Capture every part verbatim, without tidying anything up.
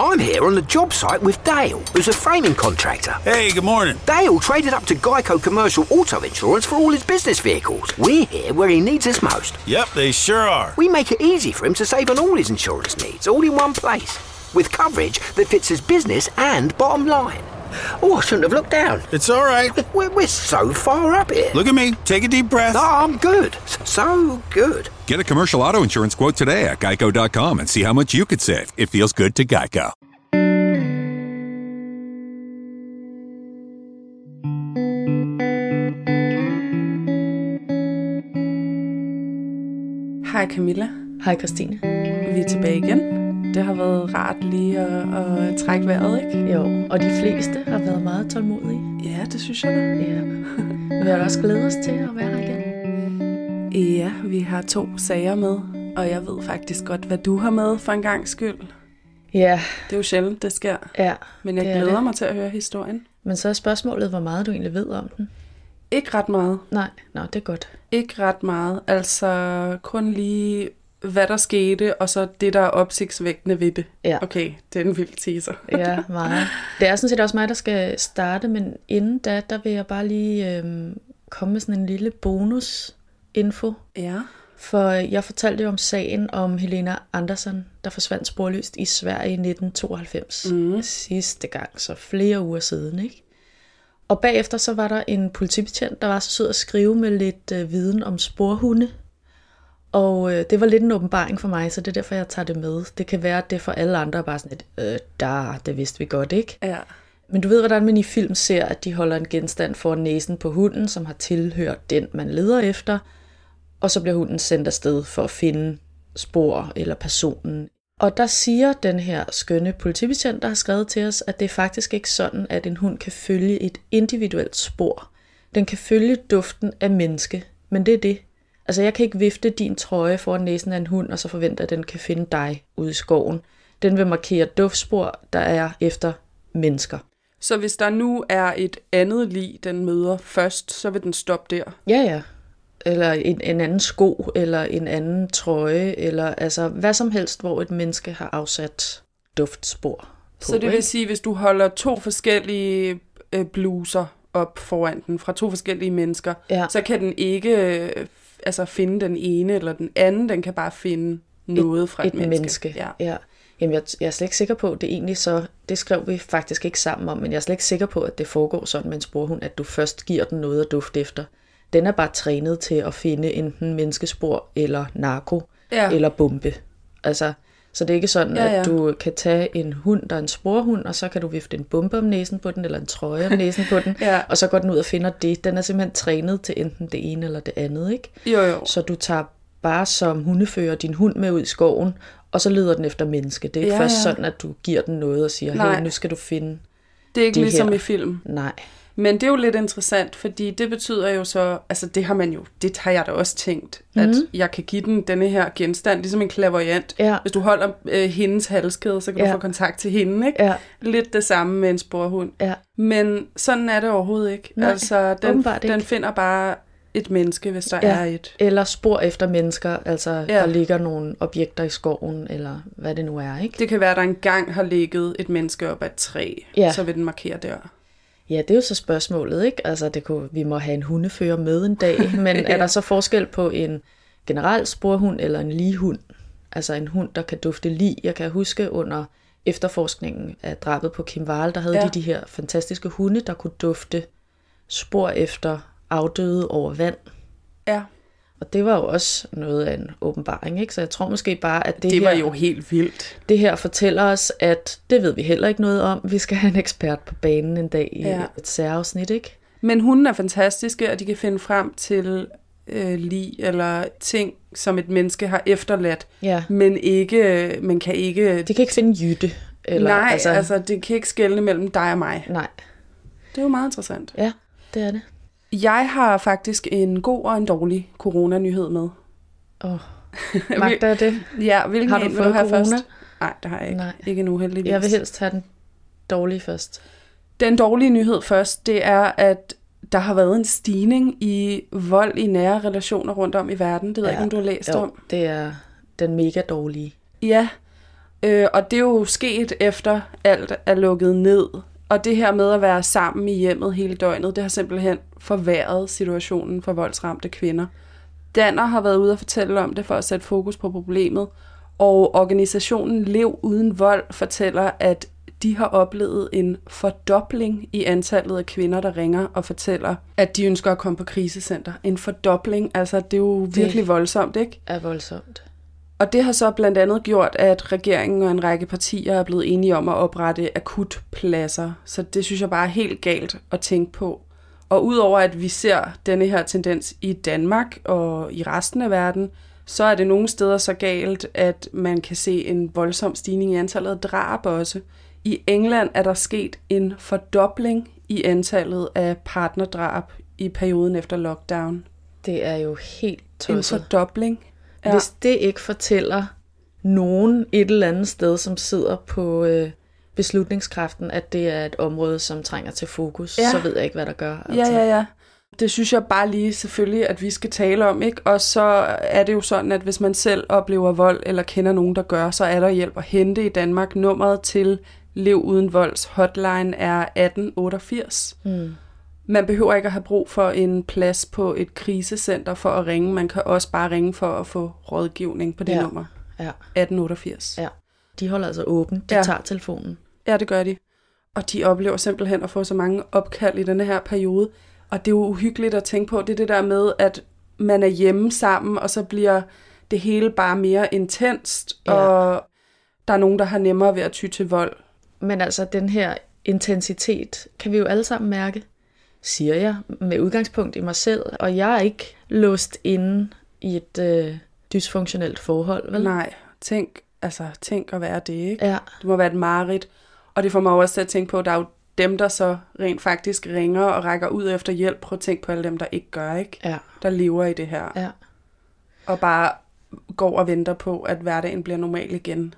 I'm here on the job site with Dale, who's a framing contractor. Hey, good morning. Dale traded up to Geico Commercial Auto Insurance for all his business vehicles. We're here where he needs us most. Yep, they sure are. We make it easy for him to save on all his insurance needs, all in one place, with coverage that fits his business and bottom line. Oh, I shouldn't have looked down. It's all right. We're, we're so far up here. Look at me. Take a deep breath. No, I'm good. So good. Get a commercial auto insurance quote today at geico dot com and see how much you could save. It feels good to Geico. Hej Camilla. Hej Christine. Vi er tilbage igen. Det har været rart lige at, at trække vejret, ikke? Jo, og de fleste har været meget tålmodige. Ja, det synes jeg da. Ja. Vi har også glædet os til at være her igen. Ja, vi har to sager med, og jeg ved faktisk godt, hvad du har med for en gangs skyld. Ja. Det er jo sjældent, det sker. Ja, Men jeg glæder det. mig til at høre historien. Men så er spørgsmålet, hvor meget du egentlig ved om den. Ikke ret meget. Nej, nå, det er godt. Ikke ret meget. Altså kun lige, hvad der skete, og så det, der er opsigtsvækkende ved det. Ja. Okay, det er en vild teaser. Ja, meget. Det er sådan set også mig, der skal starte, men inden da, der vil jeg bare lige øhm, komme med sådan en lille bonus-info. Ja. For jeg fortalte jo om sagen om Helena Andersson, der forsvandt sporløst i Sverige i nitten tooghalvfems. Mm. Sidste gang, så flere uger siden, ikke? Og bagefter så var der en politibetjent, der var så sød at skrive med lidt øh, viden om sporhunde. Og øh, det var lidt en åbenbaring for mig, så det er derfor, jeg tager det med. Det kan være, at det for alle andre er bare sådan et, øh, der, det vidste vi godt, ikke? Ja. Men du ved, hvordan man i film ser, at de holder en genstand foran næsen på hunden, som har tilhørt den, man leder efter. Og så bliver hunden sendt afsted for at finde spor eller personen. Og der siger den her skønne politibetjent, der har skrevet til os, at det er faktisk ikke sådan, at en hund kan følge et individuelt spor. Den kan følge duften af menneske, men det er det. Altså jeg kan ikke vifte din trøje foran næsen af en hund, og så forvente, at den kan finde dig ude i skoven. Den vil markere duftspor, der er efter mennesker. Så hvis der nu er et andet lig, den møder først, så vil den stoppe der? Ja, ja. Eller en, en anden sko, eller en anden trøje, eller altså hvad som helst, hvor et menneske har afsat duftspor på. Så det vil ikke? sige, hvis du holder to forskellige øh, bluser op foran den, fra to forskellige mennesker, ja. så kan den ikke øh, altså finde den ene eller den anden, den kan bare finde noget et, fra et, et menneske. menneske. Ja. Ja. Jamen, jeg, jeg er slet ikke sikker på, at det egentlig så, det skrev vi faktisk ikke sammen om, men jeg er slet ikke sikker på, at det foregår sådan med en sporhund, at du først giver den noget at dufte efter. Den er bare trænet til at finde enten menneskespor eller narko ja. eller bombe. Altså, så det er ikke sådan, ja, ja. at du kan tage en hund, der er en sporhund, og så kan du vifte en bombe om næsen på den, eller en trøje om næsen på den, ja. og så går den ud og finder det. Den er simpelthen trænet til enten det ene eller det andet, ikke? Jo, jo. Så du tager bare som hundefører din hund med ud i skoven, og så leder den efter menneske. Det er ikke ja, først ja. sådan, at du giver den noget og siger, Nej. hey, nu skal du finde det er ikke det ligesom her. I film. Nej. Men det er jo lidt interessant, fordi det betyder jo så, altså det har man jo, det har jeg da også tænkt, at mm. jeg kan give den denne her genstand, ligesom en clairvoyant. Ja. Hvis du holder øh, hendes halskæde, så kan ja. du få kontakt til hende, ikke? Ja. Lidt det samme med en sporhund. Ja. Men sådan er det overhovedet ikke. Nej, altså den, ikke. den finder bare et menneske, hvis der ja. er et. Eller spor efter mennesker, altså ja. der ligger nogle objekter i skoven, eller hvad det nu er, ikke? Det kan være, at der engang har ligget et menneske op ad et træ, ja. så vil den markere der. Ja, det er jo så spørgsmålet, ikke? Altså, det kunne, vi må have en hundefører med en dag, men ja. er der så forskel på en generel sporhund eller en lighund? Altså en hund, der kan dufte lig. Jeg kan huske under efterforskningen af drabet på Kim Wall, der havde ja. de de her fantastiske hunde, der kunne dufte spor efter afdøde over vand. Ja. Og det var jo også noget af en åbenbaring, ikke? Så jeg tror måske bare, at det, det her... var jo helt vildt. Det her fortæller os, at det ved vi heller ikke noget om. Vi skal have en ekspert på banen en dag i ja. et særafsnit, ikke? Men hunden er fantastiske, og de kan finde frem til øh, lig eller ting, som et menneske har efterladt. Ja. Men ikke, man kan ikke... De kan ikke finde jytte. Eller, Nej, altså... altså det kan ikke skelne mellem dig og mig. Nej. Det er jo meget interessant. Ja, det er det. Jeg har faktisk en god og en dårlig coronanyhed med. Åh, oh. Magter jeg det? Ja, hvilken har du en fået vil du have corona? først? Nej, det har jeg ikke. Nej. Ikke nu heldigvis. Jeg vil helst have den dårlige først. Den dårlige nyhed først, det er, at der har været en stigning i vold i nære relationer rundt om i verden. Det ved jeg ja, ikke, om du har læst jo, om. Det er den mega dårlige. Ja, Øh, og det er jo sket efter alt er lukket ned. Og det her med at være sammen i hjemmet hele døgnet, det har simpelthen forværret situationen for voldsramte kvinder. Danner har været ude og fortælle om det for at sætte fokus på problemet. Og organisationen Lev Uden Vold fortæller, at de har oplevet en fordobling i antallet af kvinder, der ringer og fortæller, at de ønsker at komme på krisecenter. En fordobling, altså det er jo virkelig det voldsomt, ikke? Er voldsomt. Og det har så blandt andet gjort, at regeringen og en række partier er blevet enige om at oprette akutpladser. Så det synes jeg bare er helt galt at tænke på. Og udover at vi ser denne her tendens i Danmark og i resten af verden, så er det nogle steder så galt, at man kan se en voldsom stigning i antallet af drab også. I England er der sket en fordobling i antallet af partnerdrab i perioden efter lockdown. Det er jo helt tosset. En fordobling. Ja. Hvis det ikke fortæller nogen et eller andet sted, som sidder på øh, beslutningskraften, at det er et område, som trænger til fokus, ja. Så ved jeg ikke, hvad der gør. Altså. Ja, ja, ja. Det synes jeg bare lige selvfølgelig, at vi skal tale om, ikke? Og så er det jo sådan, at hvis man selv oplever vold, eller kender nogen, der gør, så er der hjælp at hente i Danmark. Nummeret til Lev Uden Volds hotline er atten otteogfirs. Mm. Man behøver ikke at have brug for en plads på et krisecenter for at ringe. Man kan også bare ringe for at få rådgivning på det ja. nummer. Ja. atten otteogfirs. Ja. De holder altså åben. De ja. tager telefonen. Ja, det gør de. Og de oplever simpelthen at få så mange opkald i denne her periode. Og det er jo uhyggeligt at tænke på. Det er det der med, at man er hjemme sammen, og så bliver det hele bare mere intenst. Ja. Og der er nogen, der har nemmere ved at ty til vold. Men altså, den her intensitet kan vi jo alle sammen mærke, siger jeg, med udgangspunkt i mig selv. Og jeg er ikke låst inde i et øh, dysfunktionelt forhold, vel? Nej, tænk, altså, tænk at være det, ikke? Ja. Det må være et mareridt. Og det får mig også til at tænke på, at der er jo dem, der så rent faktisk ringer og rækker ud efter hjælp. Prøv at tænke på alle dem, der ikke gør, ikke? Ja. Der lever i det her. Ja. Og bare går og venter på, at hverdagen bliver normal igen.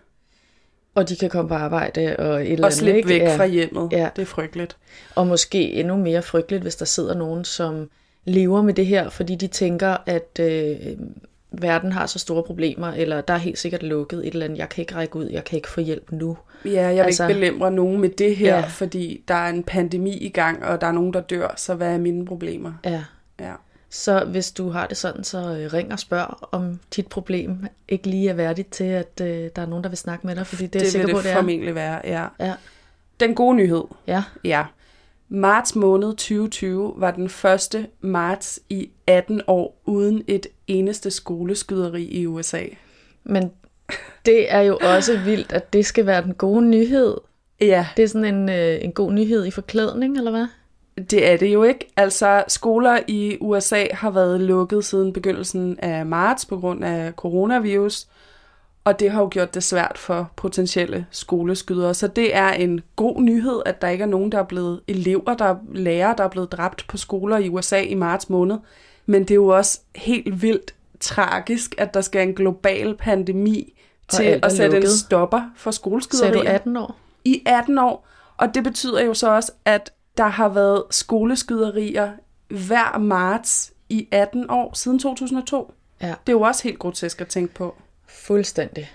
Og de kan komme på arbejde og et eller andet. Og slippe ikke? væk ja. fra hjemmet. Ja. Det er frygteligt. Og måske endnu mere frygteligt, hvis der sidder nogen, som lever med det her, fordi de tænker, at øh, verden har så store problemer, eller der er helt sikkert lukket et eller andet, jeg kan ikke række ud, jeg kan ikke få hjælp nu. Ja, jeg vil altså, ikke belemre nogen med det her, ja. fordi der er en pandemi i gang, og der er nogen, der dør, så hvad er mine problemer? Ja. Ja. Så hvis du har det sådan, så ring og spørg, om dit problem ikke lige er værdigt til, at øh, der er nogen, der vil snakke med dig, fordi det er det sikker vil på, det, det er. formentlig være, ja. ja. Den gode nyhed. Ja. Ja. Marts måned tyve tyve var den første marts i atten år uden et eneste skoleskyderi i U S A. Men det er jo også vildt, at det skal være den gode nyhed. Ja. Det er sådan en, øh, en god nyhed i forklædning, eller hvad? Det er det jo ikke. Altså, skoler i U S A har været lukket siden begyndelsen af marts på grund af coronavirus, og det har jo gjort det svært for potentielle skoleskydere. Så det er en god nyhed, at der ikke er nogen, der er blevet elever, der er lærere, der er blevet dræbt på skoler i U S A i marts måned. Men det er jo også helt vildt tragisk, at der skal en global pandemi til at sætte lukket. En stopper for skoleskyderier. Sagde du atten år? I atten år. Og det betyder jo så også, at der har været skoleskyderier hver marts i atten år siden to tusind og to. Ja. Det er jo også helt grotesk at tænke på. Fuldstændig.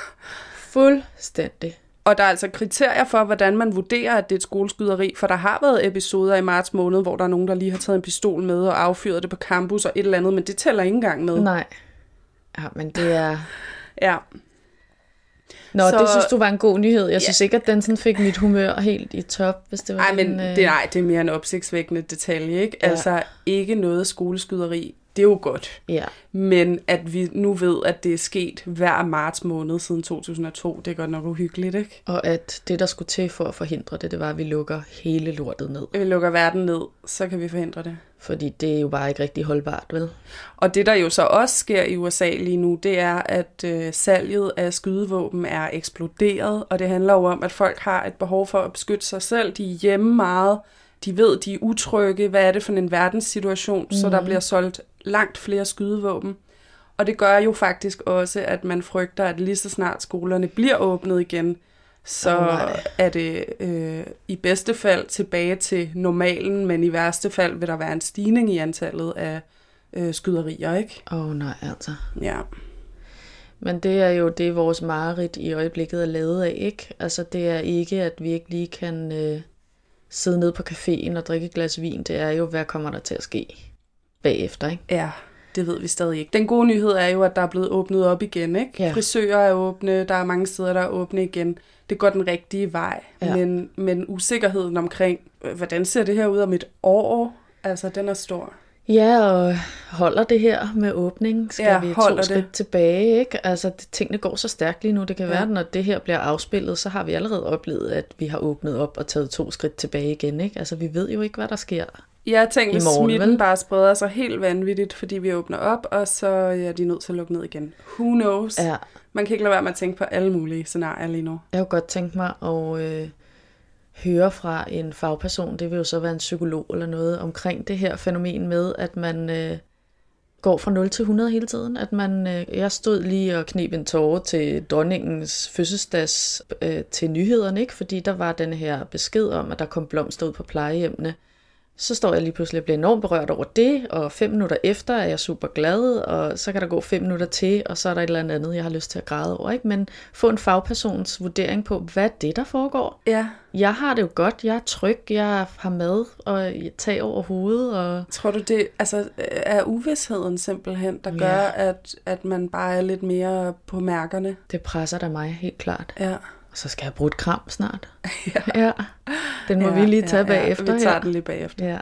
Fuldstændig. Og der er altså kriterier for, hvordan man vurderer, at det er et skoleskyderi, for der har været episoder i marts måned, hvor der er nogen, der lige har taget en pistol med og affyret det på campus og et eller andet, men det tæller ikke engang med. Nej. Ja, men det er... Ja. Nå, så, det synes du var en god nyhed. Jeg synes ja. ikke, at den sådan fik mit humør helt i top, hvis det var Ej, men en, øh... det, nej, det er mere en opsigtsvækkende detalje, ikke? Ja. Altså, ikke noget skoleskyderi, det er jo godt. Ja. Men at vi nu ved, at det er sket hver marts måned siden to tusind og to, det er godt nok uhyggeligt, ikke? Og at det, der skulle til for at forhindre det, det var, at vi lukker hele lortet ned. Vi lukker verden ned, så kan vi forhindre det. Fordi det er jo bare ikke rigtig holdbart, vel? Og det, der jo så også sker i U S A lige nu, det er, at øh, salget af skydevåben er eksploderet, og det handler jo om, at folk har et behov for at beskytte sig selv. De er hjemme meget, de ved, de er utrygge, hvad er det for en verdenssituation, mm. så der bliver solgt langt flere skydevåben. Og det gør jo faktisk også, at man frygter, at lige så snart skolerne bliver åbnet igen, så oh, er det øh, i bedste fald tilbage til normalen, men i værste fald vil der være en stigning i antallet af øh, skyderier, ikke? Åh oh, nej, altså. Ja. Men det er jo det, vores mareridt i øjeblikket er lavet af, ikke? Altså det er ikke, at vi ikke lige kan øh, sidde ned på caféen og drikke et glas vin. Det er jo, hvad kommer der til at ske bagefter, ikke? Ja, det ved vi stadig ikke. Den gode nyhed er jo, at der er blevet åbnet op igen, ikke? Ja. Frisører er åbne, der er mange steder, der er åbne igen. Det går den rigtige vej. Ja. Men, men usikkerheden omkring, hvordan ser det her ud om et år? Altså, den er stor. Ja, og holder det her med åbning? Skal ja, vi to skridt det. tilbage, ikke? Altså, det, tingene går så stærkt lige nu. Det kan ja. være, når det her bliver afspillet, så har vi allerede oplevet, at vi har åbnet op og taget to skridt tilbage igen, ikke? Altså, vi ved jo ikke, hvad der sker. Jeg tænker, hvis smitten bare spreder sig helt vanvittigt, fordi vi åbner op, og så er de nødt til at lukke ned igen. Who knows? Ja. Man kan ikke lade være med at tænke på alle mulige scenarier lige nu. Jeg kunne godt tænke mig at øh, høre fra en fagperson, det vil jo så være en psykolog eller noget, omkring det her fænomen med, at man øh, går fra nul til hundrede hele tiden. At man, øh, jeg stod lige og kneb en tåre til dronningens fødselsdags øh, til nyhederne, ikke? Fordi der var den her besked om, at der kom blomster ud på plejehjemmene. Så står jeg lige pludselig og bliver enormt berørt over det, og fem minutter efter er jeg super glad, og så kan der gå fem minutter til, og så er der et eller andet, jeg har lyst til at græde over, ikke? Men få en fagpersons vurdering på, hvad er det, der foregår? Ja. Jeg har det jo godt, jeg er tryg, jeg har mad og tag over hovedet. Og... Tror du, det altså, er uvidsheden simpelthen, der gør, ja. at, at man bare er lidt mere på mærkerne? Det presser da mig, helt klart. Ja. Og så skal jeg bruge et kram snart. Ja. ja. Den må ja, vi lige tage ja, bagefter. Ja, vi tager her. den lige bagefter. Ja.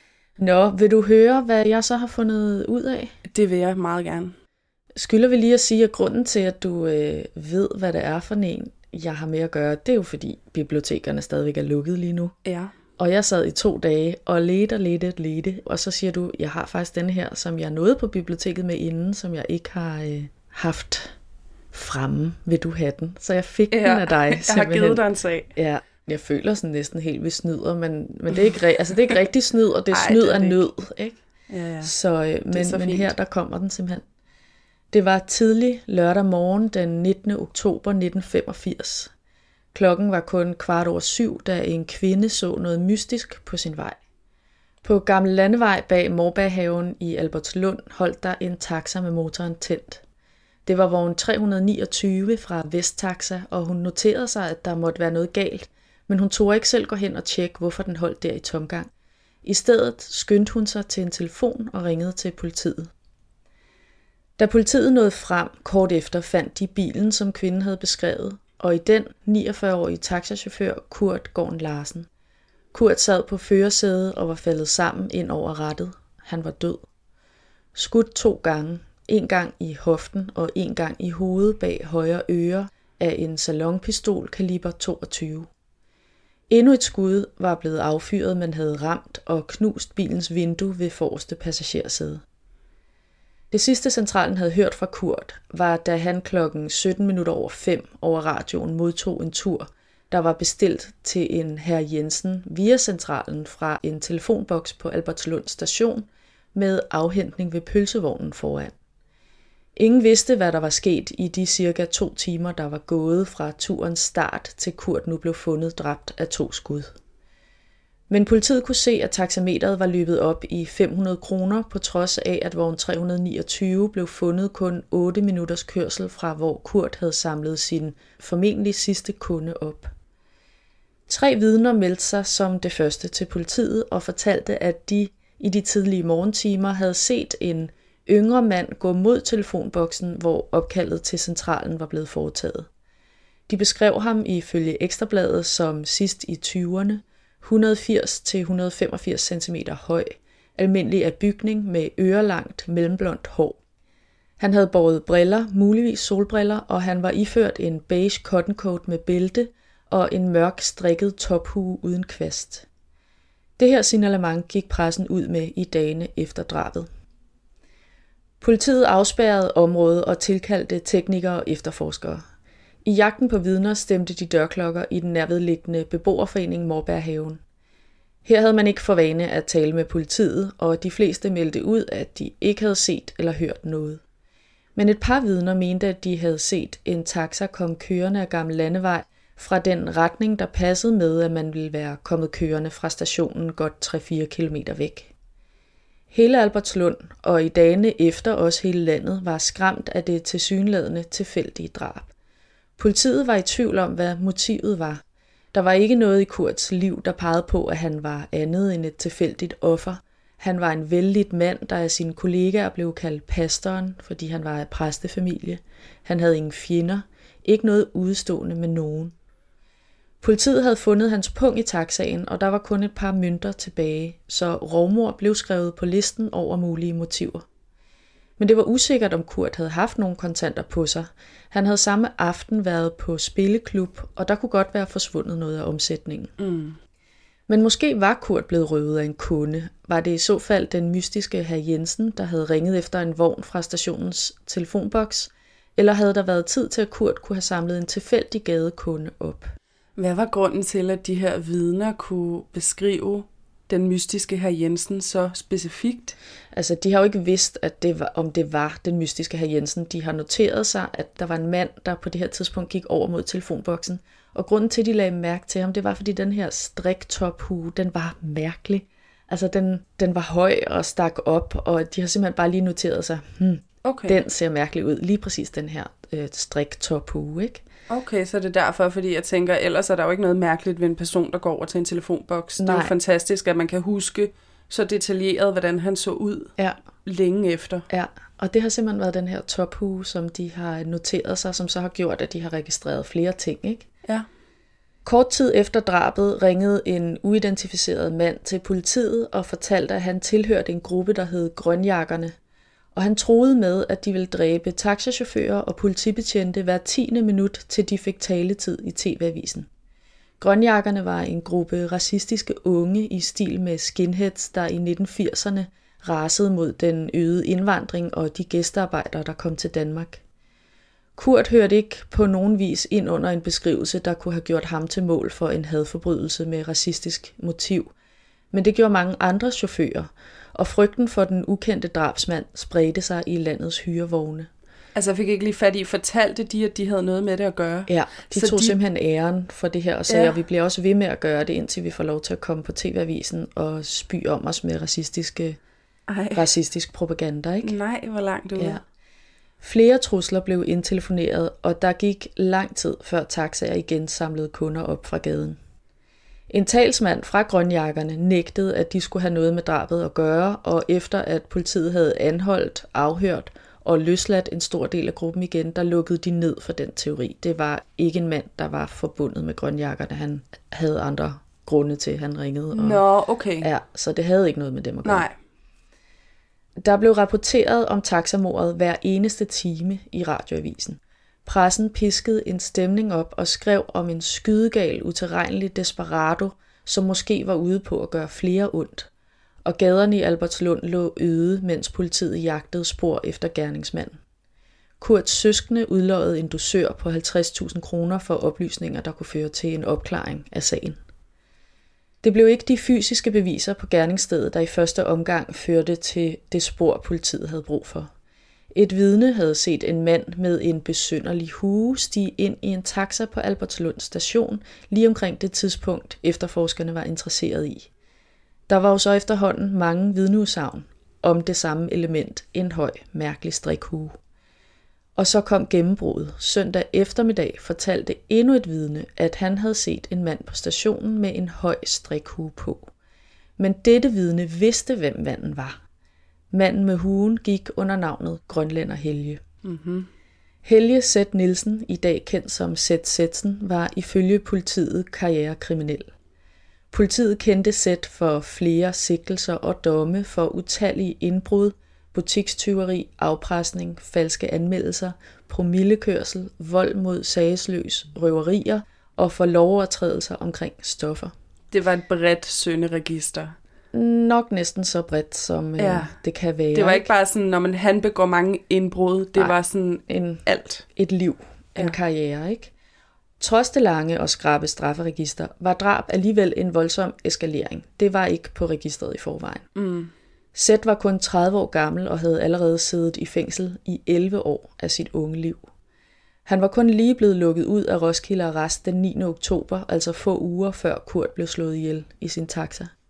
Nå, vil du høre, hvad jeg så har fundet ud af? Det vil jeg meget gerne. Skylder vi lige at sige, at grunden til, at du øh, ved, hvad det er for en, jeg har med at gøre, det er jo fordi bibliotekerne stadigvæk er lukket lige nu. Ja. Og jeg sad i to dage og ledte og ledte og ledte, og så siger du, jeg har faktisk denne her, som jeg nåede på biblioteket med inden, som jeg ikke har øh, haft fremme. Vil du have den? Så jeg fik ja, den af dig. Jeg simpelthen. har givet dig en sag. Ja, jeg føler sådan næsten helt ved snyder, men, men det, er ikke, altså, det er ikke rigtig snyd, og det er Ej, snyd af nød. Ikke? Ja, ja. Så, øh, men, så men her, der kommer den simpelthen. Det var tidlig lørdag morgen den nittende oktober nitten femogfirs. Klokken var kun kvart over syv, da en kvinde så noget mystisk på sin vej. På Gamle Landevej bag Morbærhaven i Albertslund holdt der en taxa med motoren tændt. Det var vogn tre hundrede niogtyve fra Vesttaxa, og hun noterede sig, at der måtte være noget galt, men hun tog ikke selv gå hen og tjekke, hvorfor den holdt der i tomgang. I stedet skyndte hun sig til en telefon og ringede til politiet. Da politiet nåede frem kort efter, fandt de bilen, som kvinden havde beskrevet, og i den niogfyrre-årige taxachauffør Kurt Gorn Larsen. Kurt sad på førersædet og var faldet sammen ind over rattet. Han var død. Skudt to gange. En gang i hoften og en gang i hovedet bag højre øre af en salonpistol kaliber toogtyve. Endnu et skud var blevet affyret, men havde ramt og knust bilens vindue ved forreste passagersæde. Det sidste centralen havde hørt fra Kurt var, da han klokken sytten minutter over fem over radioen modtog en tur, der var bestilt til en herr Jensen via centralen fra en telefonboks på Albertslund station med afhentning ved pølsevognen foran. Ingen vidste, hvad der var sket i de cirka to timer, der var gået fra turens start til Kurt nu blev fundet dræbt af to skud. Men politiet kunne se, at taxameteret var løbet op i fem hundrede kroner, på trods af, at vogn tre hundrede niogtyve blev fundet kun otte minutters kørsel fra, hvor Kurt havde samlet sin formentlig sidste kunde op. Tre vidner meldte sig som det første til politiet og fortalte, at de i de tidlige morgentimer havde set en yngre mand gå mod telefonboksen, hvor opkaldet til centralen var blevet foretaget. De beskrev ham ifølge Ekstrabladet som sidst i tyverne, et hundrede og firs til et hundrede og femogfirs centimeter høj, almindelig af bygning med ørelangt mellemblondt hår. Han havde båret briller, muligvis solbriller, og han var iført en beige cotton coat med bælte og en mørk strikket tophue uden kvast. Det her signalement gik pressen ud med i dagene efter drabet. Politiet afspærrede området og tilkaldte teknikere og efterforskere. I jagten på vidner stemte de dørklokker i den nærvedliggende beboerforening Morbærhaven. Her havde man ikke for vane at tale med politiet, og de fleste meldte ud, at de ikke havde set eller hørt noget. Men et par vidner mente, at de havde set en taxa komme kørende af Gamle Landevej fra den retning, der passede med, at man ville være kommet kørende fra stationen godt tre til fire kilometer væk. Hele Albertslund, og i dagene efter også hele landet, var skræmt af det tilsyneladende tilfældige drab. Politiet var i tvivl om, hvad motivet var. Der var ikke noget i Kurts liv, der pegede på, at han var andet end et tilfældigt offer. Han var en vellidt mand, der af sine kollegaer blev kaldt pastoren, fordi han var af præstefamilie. Han havde ingen fjender, ikke noget udstående med nogen. Politiet havde fundet hans pung i taxaen, og der var kun et par mønter tilbage, så rovmord blev skrevet på listen over mulige motiver. Men det var usikkert, om Kurt havde haft nogle kontanter på sig. Han havde samme aften været på spilleklub, og der kunne godt være forsvundet noget af omsætningen. Mm. Men måske var Kurt blevet røvet af en kunde. Var det i så fald den mystiske hr. Jensen, der havde ringet efter en vogn fra stationens telefonboks? Eller havde der været tid til, at Kurt kunne have samlet en tilfældig gadekunde op? Hvad var grunden til, at de her vidner kunne beskrive den mystiske hr. Jensen så specifikt? Altså, de har jo ikke vidst, at det var, om det var den mystiske hr. Jensen. De har noteret sig, at der var en mand, der på det her tidspunkt gik over mod telefonboksen. Og grunden til, at de lagde mærke til ham, det var, fordi den her striktop-hue, den var mærkelig. Altså, den, den var høj og stak op, og de har simpelthen bare lige noteret sig, hmm, okay. Den ser mærkelig ud. Lige præcis den her øh, striktop-hue, ikke? Okay, så det er derfor, fordi jeg tænker, ellers er der jo ikke noget mærkeligt ved en person, der går over til en telefonboks. Nej. Det er jo fantastisk, at man kan huske så detaljeret, hvordan han så ud ja. længe efter. Ja, og det har simpelthen været den her tophue, som de har noteret sig, som så har gjort, at de har registreret flere ting, ikke? Ja. Kort tid efter drabet ringede en uidentificeret mand til politiet og fortalte, at han tilhørte en gruppe, der hed Grønjakkerne. Og han troede med, at de ville dræbe taxachauffører og politibetjente hver tiende minut, til de fik taletid i T V-avisen. Grønjakkerne var en gruppe racistiske unge i stil med skinheads, der i nitten firserne rasede mod den øgede indvandring og de gæstearbejdere, der kom til Danmark. Kurt hørte ikke på nogen vis ind under en beskrivelse, der kunne have gjort ham til mål for en hadforbrydelse med racistisk motiv. Men det gjorde mange andre chauffører, og frygten for den ukendte drabsmand spredte sig i landets hyrevogne. Altså jeg fik ikke lige fat i, fortalte de, at de havde noget med det at gøre? Ja, de så tog de... simpelthen æren for det her og sagde, ja. at vi bliver også ved med at gøre det, indtil vi får lov til at komme på T V-avisen og spy om os med racistiske, racistisk propaganda, ikke? Nej, hvor langt ude. Ja. Flere trusler blev indtelefoneret, og der gik lang tid, før taxaer igen samlede kunder op fra gaden. En talsmand fra Grønjakkerne nægtede, at de skulle have noget med drabet at gøre, og efter at politiet havde anholdt, afhørt og løsladt en stor del af gruppen igen, der lukkede de ned for den teori. Det var ikke en mand, der var forbundet med Grønjakkerne. Han havde andre grunde til, at han ringede. Og, Nå, okay. Ja, så det havde ikke noget med dem at gøre. Nej. Der blev rapporteret om taxamordet hver eneste time i radioavisen. Pressen piskede en stemning op og skrev om en skydegal, utilregnelig desperado, som måske var ude på at gøre flere ondt. Og gaderne i Albertslund lå øde, mens politiet jagtede spor efter gerningsmanden. Kurts søskende udlodede en dusør på halvtreds tusind kroner for oplysninger, der kunne føre til en opklaring af sagen. Det blev ikke de fysiske beviser på gerningsstedet, der i første omgang førte til det spor, politiet havde brug for. Et vidne havde set en mand med en besynderlig hue stige ind i en taxa på Albertslund station, lige omkring det tidspunkt, efterforskerne var interesseret i. Der var jo så efterhånden mange vidneudsagn om det samme element, en høj, mærkelig strikhue. Og så kom gennembruddet. Søndag eftermiddag fortalte endnu et vidne, at han havde set en mand på stationen med en høj strikhue på. Men dette vidne vidste, hvem manden var. Manden med huen gik under navnet Grønlænder Helge. Mm-hmm. Helge Z. Nielsen, i dag kendt som Z. Zetsen, var ifølge politiet karrierekriminel. Politiet kendte Z for flere sigtelser og domme for utallige indbrud, butikstyveri, afpresning, falske anmeldelser, promillekørsel, vold mod sagesløs, røverier og for lovovertrædelser omkring stoffer. Det var et bredt synderegister. Nok næsten så bredt, som ja. øh, det kan være. Det var ikke bare sådan, når man han begår mange indbrud. Det Nej, var sådan en, alt. Et liv, en ja. karriere, ikke? Trods det lange og skrappe strafferegister, var drab alligevel en voldsom eskalering. Det var ikke på registret i forvejen. Mm. Z var kun tredive år gammel og havde allerede siddet i fængsel i elleve år af sit unge liv. Han var kun lige blevet lukket ud af Roskilde Arrest den niende oktober, altså få uger før Kurt blev slået ihjel i sin taxa.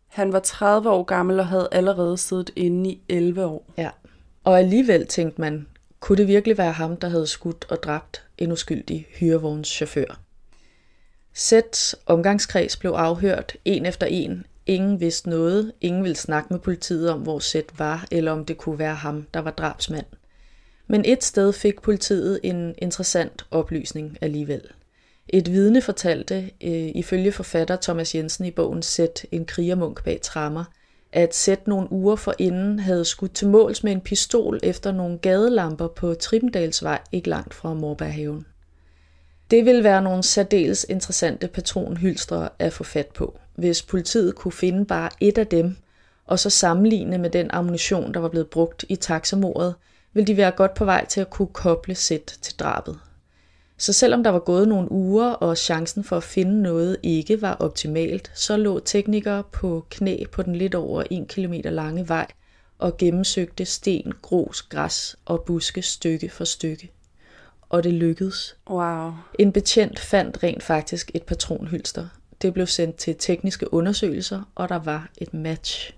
Han var tredive år gammel og havde allerede siddet inde i elleve år. Ja, og alligevel tænkte man, kunne det virkelig være ham, der havde skudt og dræbt en uskyldig hyrevognschauffør? Seths omgangskreds blev afhørt en efter en. Ingen vidste noget. Ingen ville snakke med politiet om, hvor Seth var, eller om det kunne være ham, der var drabsmand. Men et sted fik politiet en interessant oplysning alligevel. Et vidne fortalte, øh, ifølge forfatter Thomas Jensen i bogen Seth, en krigermunk bag tremmer, at Seth nogle uger forinden havde skudt til måls med en pistol efter nogle gadelamper på Trippendalsvej, ikke langt fra Morbærhaven. Det ville være nogle særdeles interessante patronhylstre at få fat på, hvis politiet kunne finde bare et af dem, og så sammenligne med den ammunition, der var blevet brugt i taxamordet, ville de være godt på vej til at kunne koble Seth til drabet. Så selvom der var gået nogle uger, og chancen for at finde noget ikke var optimalt, så lå teknikere på knæ på den lidt over en kilometer lange vej og gennemsøgte sten, grus, græs og buske stykke for stykke. Og det lykkedes. Wow. En betjent fandt rent faktisk et patronhylster. Det blev sendt til tekniske undersøgelser, og der var et match.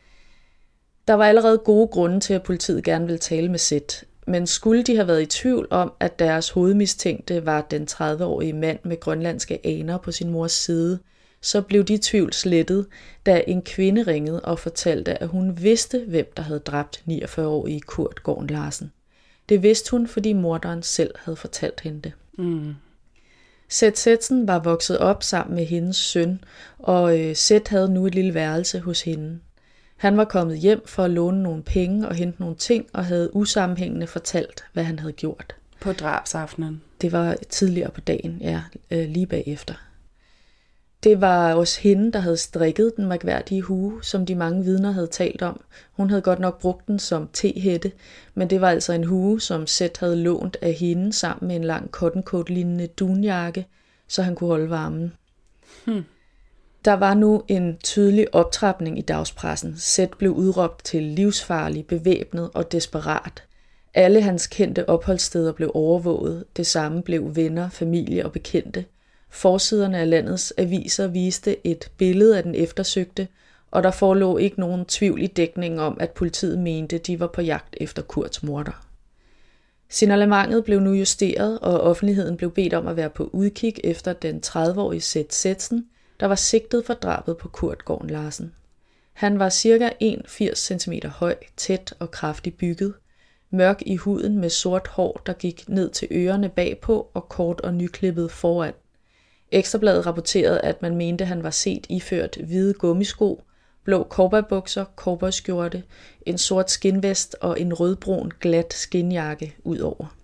Der var allerede gode grunde til, at politiet gerne ville tale med Seth, men skulle de have været i tvivl om, at deres hovedmistænkte var den tredive-årige mand med grønlandske aner på sin mors side, så blev de tvivl slettet, da en kvinde ringede og fortalte, at hun vidste, hvem der havde dræbt niogfyrre-årige Kurt Gården Larsen. Det vidste hun, fordi morderen selv havde fortalt hende det. Mm. Seth Sethsen var vokset op sammen med hendes søn, og øh, Seth havde nu et lille værelse hos hende. Han var kommet hjem for at låne nogle penge og hente nogle ting, og havde usammenhængende fortalt, hvad han havde gjort. På drabsaftenen? Det var tidligere på dagen, ja, øh, lige bagefter. Det var også hende, der havde strikket den mærkværdige hue, som de mange vidner havde talt om. Hun havde godt nok brugt den som tehætte, men det var altså en hue, som Seth havde lånt af hende sammen med en lang cotton coat-lignende dunjakke, så han kunne holde varmen. Hmm. Der var nu en tydelig optrapning i dagspressen. Seth blev udråbt til livsfarlig, bevæbnet og desperat. Alle hans kendte opholdssteder blev overvåget. Det samme blev venner, familie og bekendte. Forsiderne af landets aviser viste et billede af den eftersøgte, og der forelå ikke nogen tvivl i dækningen om, at politiet mente, de var på jagt efter Kurts morder. Signalementet blev nu justeret, og offentligheden blev bedt om at være på udkig efter den tredive-årige Seth Sethsen, der var sigtet for drabet på Kurt Gården Larsen. Han var ca. en komma firs centimeter høj, tæt og kraftigt bygget, mørk i huden med sort hår, der gik ned til ørerne bagpå og kort og nyklippet foran. Ekstrabladet rapporterede, at man mente, han var set iført hvide gummisko, blå cowboybukser, cowboyskjorte, en sort skinvest og en rødbrun glat skinjakke udover.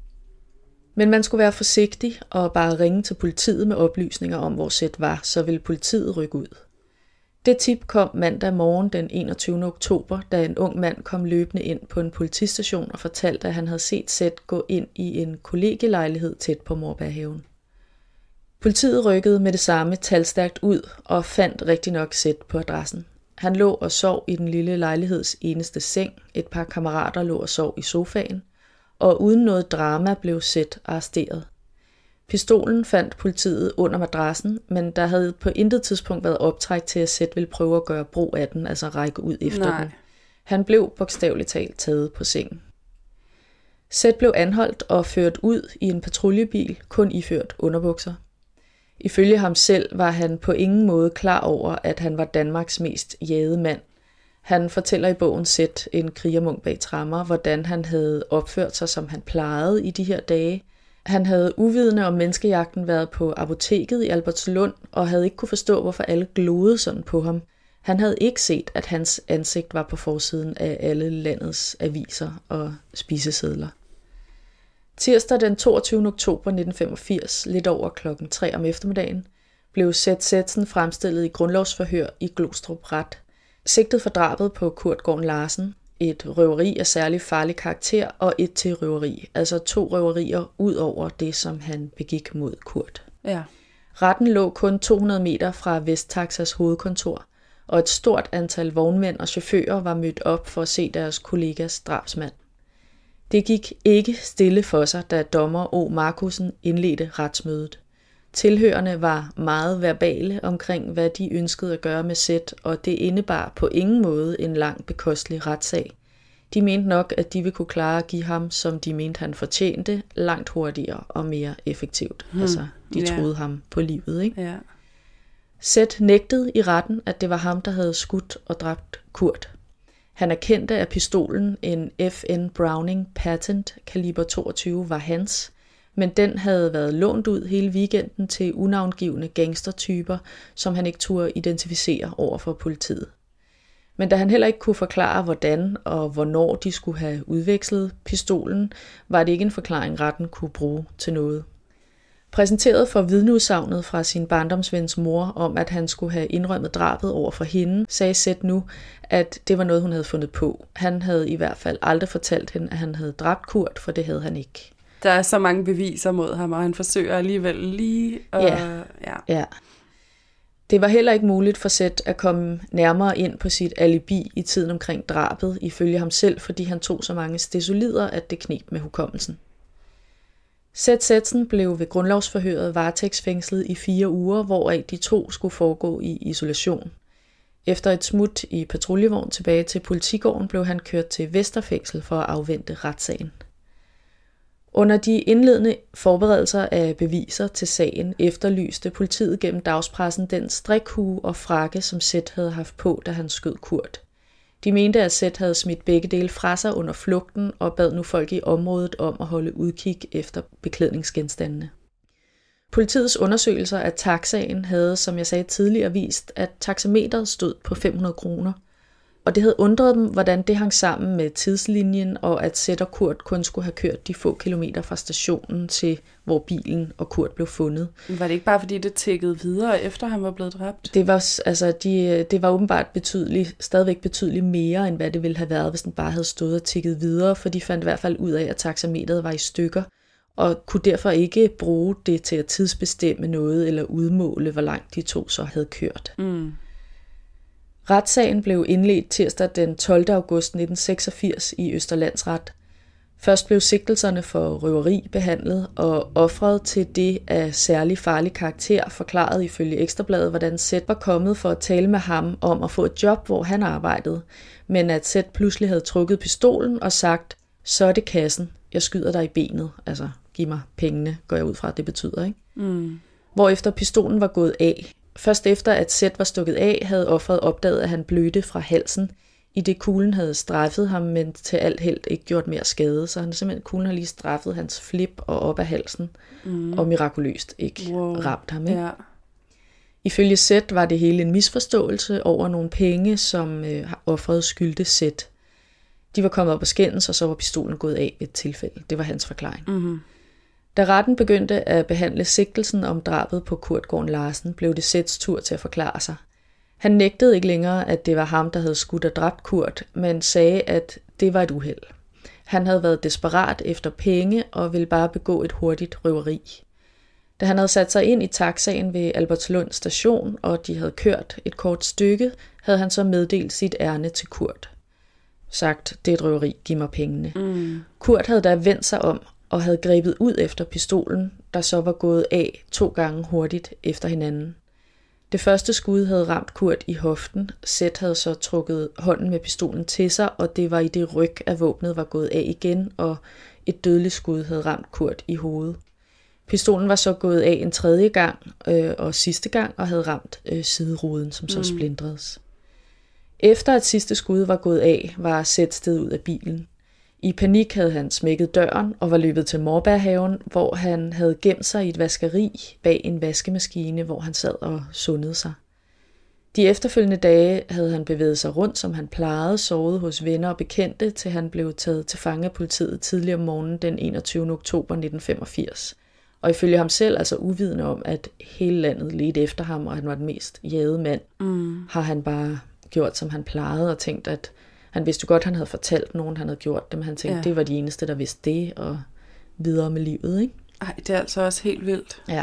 Men man skulle være forsigtig og bare ringe til politiet med oplysninger om, hvor Seth var, så ville politiet rykke ud. Det tip kom mandag morgen den enogtyvende oktober, da en ung mand kom løbende ind på en politistation og fortalte, at han havde set Seth gå ind i en kollegielejlighed tæt på Morbærhaven. Politiet rykkede med det samme talstærkt ud og fandt rigtig nok Seth på adressen. Han lå og sov i den lille lejligheds eneste seng, et par kammerater lå og sov i sofaen, og uden noget drama blev Seth arresteret. Pistolen fandt politiet under madrassen, men der havde på intet tidspunkt været optræk til, at Seth ville prøve at gøre brug af den, altså række ud efter Nej. den. Han blev bogstaveligt talt taget på sengen. Seth blev anholdt og ført ud i en patruljebil, kun iført underbukser. Ifølge ham selv var han på ingen måde klar over, at han var Danmarks mest jagede mand. Han fortæller i bogen Seth, en krigermunk bag tremmer, hvordan han havde opført sig, som han plejede i de her dage. Han havde uvidende om menneskejagten været på apoteket i Albertslund, og havde ikke kunne forstå, hvorfor alle glodede sådan på ham. Han havde ikke set, at hans ansigt var på forsiden af alle landets aviser og spisesedler. Tirsdag den toogtyvende oktober nitten femogfirs, lidt over klokken tre om eftermiddagen, blev Seth Sethsen fremstillet i grundlovsforhør i Glostrup Ret. Sigtet for drabet på Kurt Gården Larsen, et røveri af særlig farlig karakter og et til røveri, altså to røverier ud over det, som han begik mod Kurt. Ja. Retten lå kun to hundrede meter fra Vesttaxas hovedkontor, og et stort antal vognmænd og chauffører var mødt op for at se deres kollegas drabsmand. Det gik ikke stille for sig, da dommer O. Markusen indledte retsmødet. Tilhørerne var meget verbale omkring, hvad de ønskede at gøre med Seth, og det indebar på ingen måde en lang bekostelig retssag. De mente nok, at de ville kunne klare at give ham, som de mente han fortjente, langt hurtigere og mere effektivt. Hmm. Altså, de troede yeah. ham på livet, ikke? Yeah. Seth nægtede i retten, at det var ham, der havde skudt og dræbt Kurt. Han erkendte, at pistolen, en F N Browning Patent kaliber toogtyve, var hans, men den havde været lånt ud hele weekenden til unavngivne gangstertyper, som han ikke turde identificere over for politiet. Men da han heller ikke kunne forklare, hvordan og hvornår de skulle have udvekslet pistolen, var det ikke en forklaring, retten kunne bruge til noget. Præsenteret for vidneudsagnet fra sin barndomsvens mor om, at han skulle have indrømmet drabet over for hende, sagde Seth nu, at det var noget, hun havde fundet på. Han havde i hvert fald aldrig fortalt hende, at han havde dræbt Kurt, for det havde han ikke. Der er så mange beviser mod ham, og han forsøger alligevel lige at... Ja, ja. ja. Det var heller ikke muligt for Seth at komme nærmere ind på sit alibi i tiden omkring drabet, ifølge ham selv, fordi han tog så mange stesolider, at det kneb med hukommelsen. Seth Sethsen blev ved grundlovsforhøret varetægtsfængslet i fire uger, hvoraf de to skulle foregå i isolation. Efter et smut i patruljevogn tilbage til politigården blev han kørt til Vesterfængsel for at afvente retssagen. Under de indledende forberedelser af beviser til sagen efterlyste politiet gennem dagspressen den strikhue og frakke, som Seth havde haft på, da han skød Kurt. De mente, at Seth havde smidt begge dele fra sig under flugten og bad nu folk i området om at holde udkig efter beklædningsgenstandene. Politiets undersøgelser af taxaen havde, som jeg sagde tidligere, vist, at taxameteret stod på fem hundrede kroner. Og det havde undret dem, hvordan det hang sammen med tidslinjen, og at Seth og Kurt kun skulle have kørt de få kilometer fra stationen til, hvor bilen og Kurt blev fundet. Var det ikke bare, fordi det tikkede videre, efter han var blevet dræbt? Det var, altså, de, det var åbenbart betydeligt, stadigvæk betydeligt mere, end hvad det ville have været, hvis den bare havde stået og tikket videre, for de fandt i hvert fald ud af, at taxameteret var i stykker, og kunne derfor ikke bruge det til at tidsbestemme noget, eller udmåle, hvor langt de to så havde kørt. Mm. Retssagen blev indledt tirsdag den tolvte august nitten seksogfirs i Østerlandsret. Først blev sigtelserne for røveri behandlet, og offeret til det af særlig farlig karakter forklarede ifølge Ekstrabladet, hvordan Seth var kommet for at tale med ham om at få et job, hvor han arbejdede, men at Seth pludselig havde trukket pistolen og sagt, så er det kassen, jeg skyder dig i benet, altså giv mig pengene, går jeg ud fra, at det betyder, ikke? Mm. Hvorefter pistolen var gået af. Først efter at Seth var stukket af, havde offeret opdaget, at han blødte fra halsen, i det kuglen havde straffet ham, men til alt held ikke gjort mere skade, så han simpelthen kuglen har lige straffet hans flip og op af halsen, mm. og mirakuløst ikke wow. ramt ham. Ikke? Ja. Ifølge Seth var det hele en misforståelse over nogle penge, som øh, offeret skyldte Seth. De var kommet op og skændes, og så var pistolen gået af ved et tilfælde. Det var hans forklaring. Mm-hmm. Da retten begyndte at behandle sigtelsen om drabet på Kurt Gården Larsen, blev det Seths tur til at forklare sig. Han nægtede ikke længere, at det var ham, der havde skudt og dræbt Kurt, men sagde, at det var et uheld. Han havde været desperat efter penge og ville bare begå et hurtigt røveri. Da han havde sat sig ind i taxaen ved Albertslund station, og de havde kørt et kort stykke, havde han så meddelt sit ærne til Kurt. Sagt, det er et røveri, giv mig pengene. Mm. Kurt havde da vendt sig om og havde grebet ud efter pistolen, der så var gået af to gange hurtigt efter hinanden. Det første skud havde ramt Kurt i hoften. Seth havde så trukket hånden med pistolen til sig, og det var i det ryg, at våbnet var gået af igen, og et dødeligt skud havde ramt Kurt i hovedet. Pistolen var så gået af en tredje gang øh, og sidste gang, og havde ramt øh, sideruden, som så mm. splintredes. Efter at sidste skud var gået af, var Seth steget ud af bilen. I panik havde han smækket døren og var løbet til Morbærhaven, hvor han havde gemt sig i et vaskeri bag en vaskemaskine, hvor han sad og sundede sig. De efterfølgende dage havde han bevæget sig rundt, som han plejede, sovet hos venner og bekendte, til han blev taget til fange af politiet tidligere om morgenen den enogtyvende oktober nitten femogfirs. Og ifølge ham selv, altså uvidende om, at hele landet ledte efter ham, og han var den mest jagede mand, mm. har han bare gjort, som han plejede, og tænkt, at han vidste jo godt, at han havde fortalt nogen, han havde gjort det, men han tænkte, ja. det var de eneste, der vidste det, og videre med livet, ikke? Ej, det er altså også helt vildt. Ja.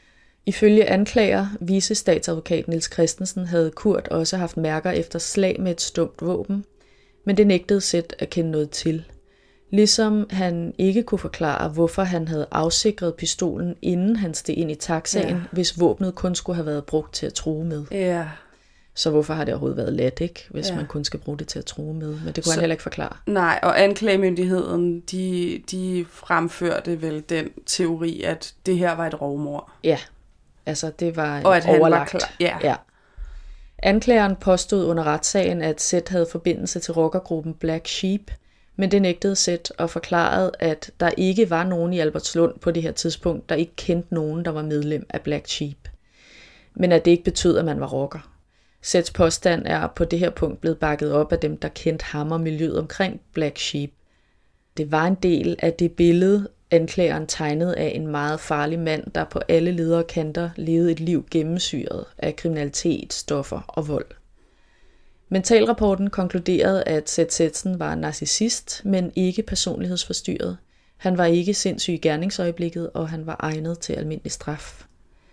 Ifølge anklager, vicestatsadvokat Niels Christensen, havde Kurt også haft mærker efter slag med et stumt våben, men det nægtede Seth at kende noget til. Ligesom han ikke kunne forklare, hvorfor han havde afsikret pistolen, inden han steg ind i taxaen, ja. hvis våbnet kun skulle have været brugt til at true med. Ja. Så hvorfor har det overhovedet været let, ikke? Hvis ja. man kun skal bruge det til at true med? Men det kunne så, han heller ikke forklare. Nej, og anklagemyndigheden, de, de fremførte vel den teori, at det her var et rovmord. Ja, altså det var og at overlagt. Han var klar, ja. ja. Anklageren påstod under retssagen, at Seth havde forbindelse til rockergruppen Black Sheep, men det nægtede Seth og forklarede, at der ikke var nogen i Albertslund på det her tidspunkt, der ikke kendte nogen, der var medlem af Black Sheep. Men at det ikke betød, at man var rocker. Seths påstand er på det her punkt blevet bakket op af dem, der kendte ham og miljøet omkring Black Sheep. Det var en del af det billede, anklageren tegnede af en meget farlig mand, der på alle ledder og kanter levede et liv gennemsyret af kriminalitet, stoffer og vold. Mentalrapporten konkluderede, at Seth Sethsen var narcissist, men ikke personlighedsforstyrret. Han var ikke sindssyg i gerningsøjeblikket, og han var egnet til almindelig straf.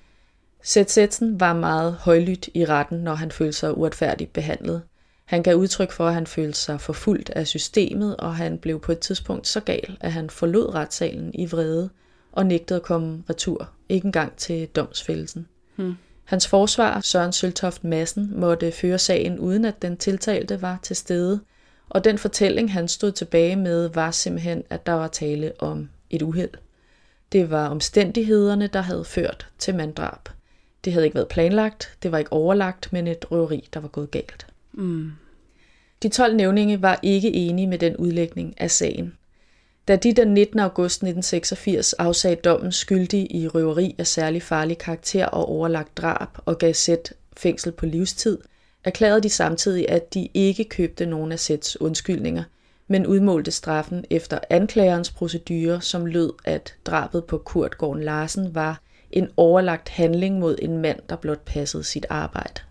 Seth Sethsen var meget højlydt i retten, når han følte sig uretfærdigt behandlet. Han gav udtryk for, at han følte sig forfulgt af systemet, og han blev på et tidspunkt så gal, at han forlod retssalen i vrede og nægtede at komme retur, ikke engang til domsfældelsen. Hmm. Hans forsvarer, Søren Søltoft Madsen, måtte føre sagen, uden at den tiltalte var til stede, og den fortælling, han stod tilbage med, var simpelthen, at der var tale om et uheld. Det var omstændighederne, der havde ført til manddrab. Det havde ikke været planlagt, det var ikke overlagt, men et røveri, der var gået galt. Mm. De tolv nævninge var ikke enige med den udlægning af sagen. Da de den nittende august nitten seksogfirs afsagde dommen skyldig i røveri af særlig farlig karakter og overlagt drab og gav Seth fængsel på livstid, erklærede de samtidig, at de ikke købte nogen af Seths undskyldninger, men udmålte straffen efter anklagerens procedure, som lød, at drabet på Kurt Gården Larsen var en overlagt handling mod en mand, der blot passede sit arbejde.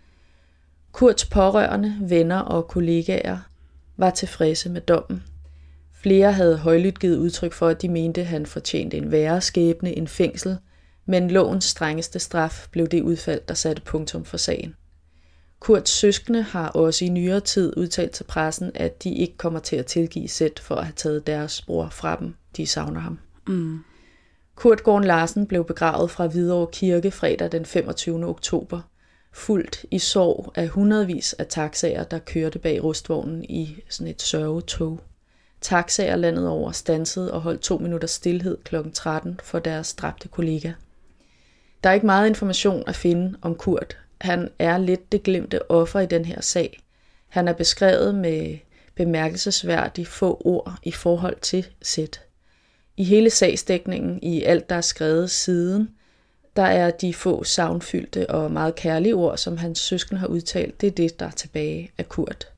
Kurts pårørende, venner og kollegaer var tilfredse med dommen. Flere havde højlydt givet udtryk for, at de mente, at han fortjente en værre skæbne end fængsel, men lovens strengeste straf blev det udfald, der satte punktum for sagen. Kurts søskende har også i nyere tid udtalt til pressen, at de ikke kommer til at tilgive Seth for at have taget deres bror fra dem. De savner ham. Mm. Kurt Gården Larsen blev begravet fra Hvidovre Kirke fredag den femogtyvende oktober, fuldt i sorg af hundredvis af taxaer, der kørte bag rustvognen i sådan et sørgetog. Taxaer landet over standsede og holdt to minutters stilhed klokken tretten for deres dræbte kollega. Der er ikke meget information at finde om Kurt. Han er lidt det glemte offer i den her sag. Han er beskrevet med bemærkelsesværdigt få ord i forhold til Seth. I hele sagsdækningen, i alt der er skrevet siden, der er de få savnfyldte og meget kærlige ord, som hans søsken har udtalt, det er det, der er tilbage af Kurt.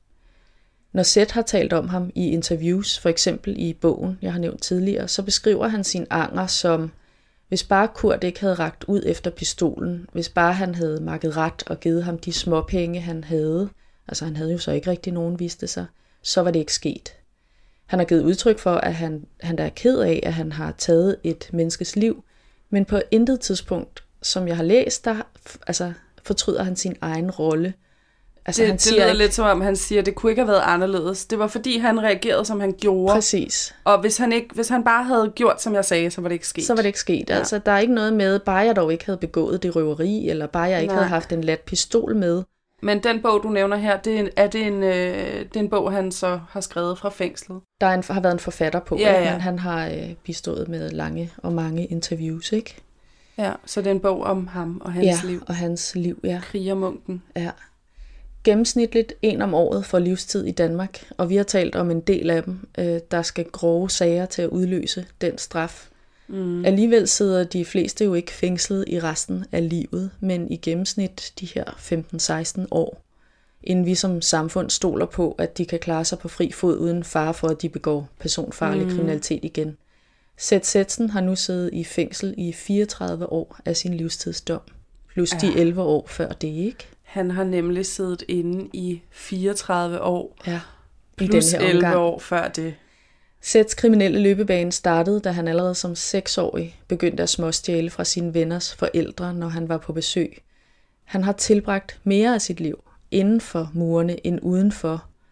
Når Seth har talt om ham i interviews, for eksempel i bogen, jeg har nævnt tidligere, så beskriver han sin anger som, hvis bare Kurt ikke havde rakt ud efter pistolen, hvis bare han havde makket ret og givet ham de småpenge, han havde, altså han havde jo så ikke rigtig nogen, viste sig, så var det ikke sket. Han har givet udtryk for, at han, han der er ked af, at han har taget et menneskes liv, men på intet tidspunkt, som jeg har læst, der altså, fortryder han sin egen rolle. Altså, det han det siger lyder ikke, lidt som om, han siger, at det kunne ikke have været anderledes. Det var fordi, han reagerede, som han gjorde. Præcis. Og hvis han, ikke, hvis han bare havde gjort, som jeg sagde, så var det ikke sket. Så var det ikke sket. Ja. Altså, der er ikke noget med, bare jeg dog ikke havde begået det røveri, eller bare jeg ikke Nej. havde haft en lat pistol med. Men den bog, du nævner her, det er, en, er det, en, øh, det er en bog, han så har skrevet fra fængslet? Der er en, har været en forfatter på, ja, ja. men han har øh, bistået med lange og mange interviews, ikke? Ja, så det er en bog om ham og hans ja, liv. og hans liv, ja. Krigermunken. Ja. Gennemsnitligt en om året for livstid i Danmark, og vi har talt om en del af dem, øh, der skal grove sager til at udløse den straf. Mm. Alligevel sidder de fleste jo ikke fængslet i resten af livet, men i gennemsnit de her femten seksten år, inden vi som samfund stoler på, at de kan klare sig på fri fod uden fare for, at de begår personfarlig mm. kriminalitet igen. Seth Sethsen har nu siddet i fængsel i fireogtredive år af sin livstidsdom, plus ja. de elleve år før det, ikke? Han har nemlig siddet inde i fireogtredive år, ja, i plus elleve år før det. Seths kriminelle løbebane startede, da han allerede som seksårig begyndte at småstjæle fra sine venners forældre, når han var på besøg. Han har tilbragt mere af sit liv inden for murene end udenfor,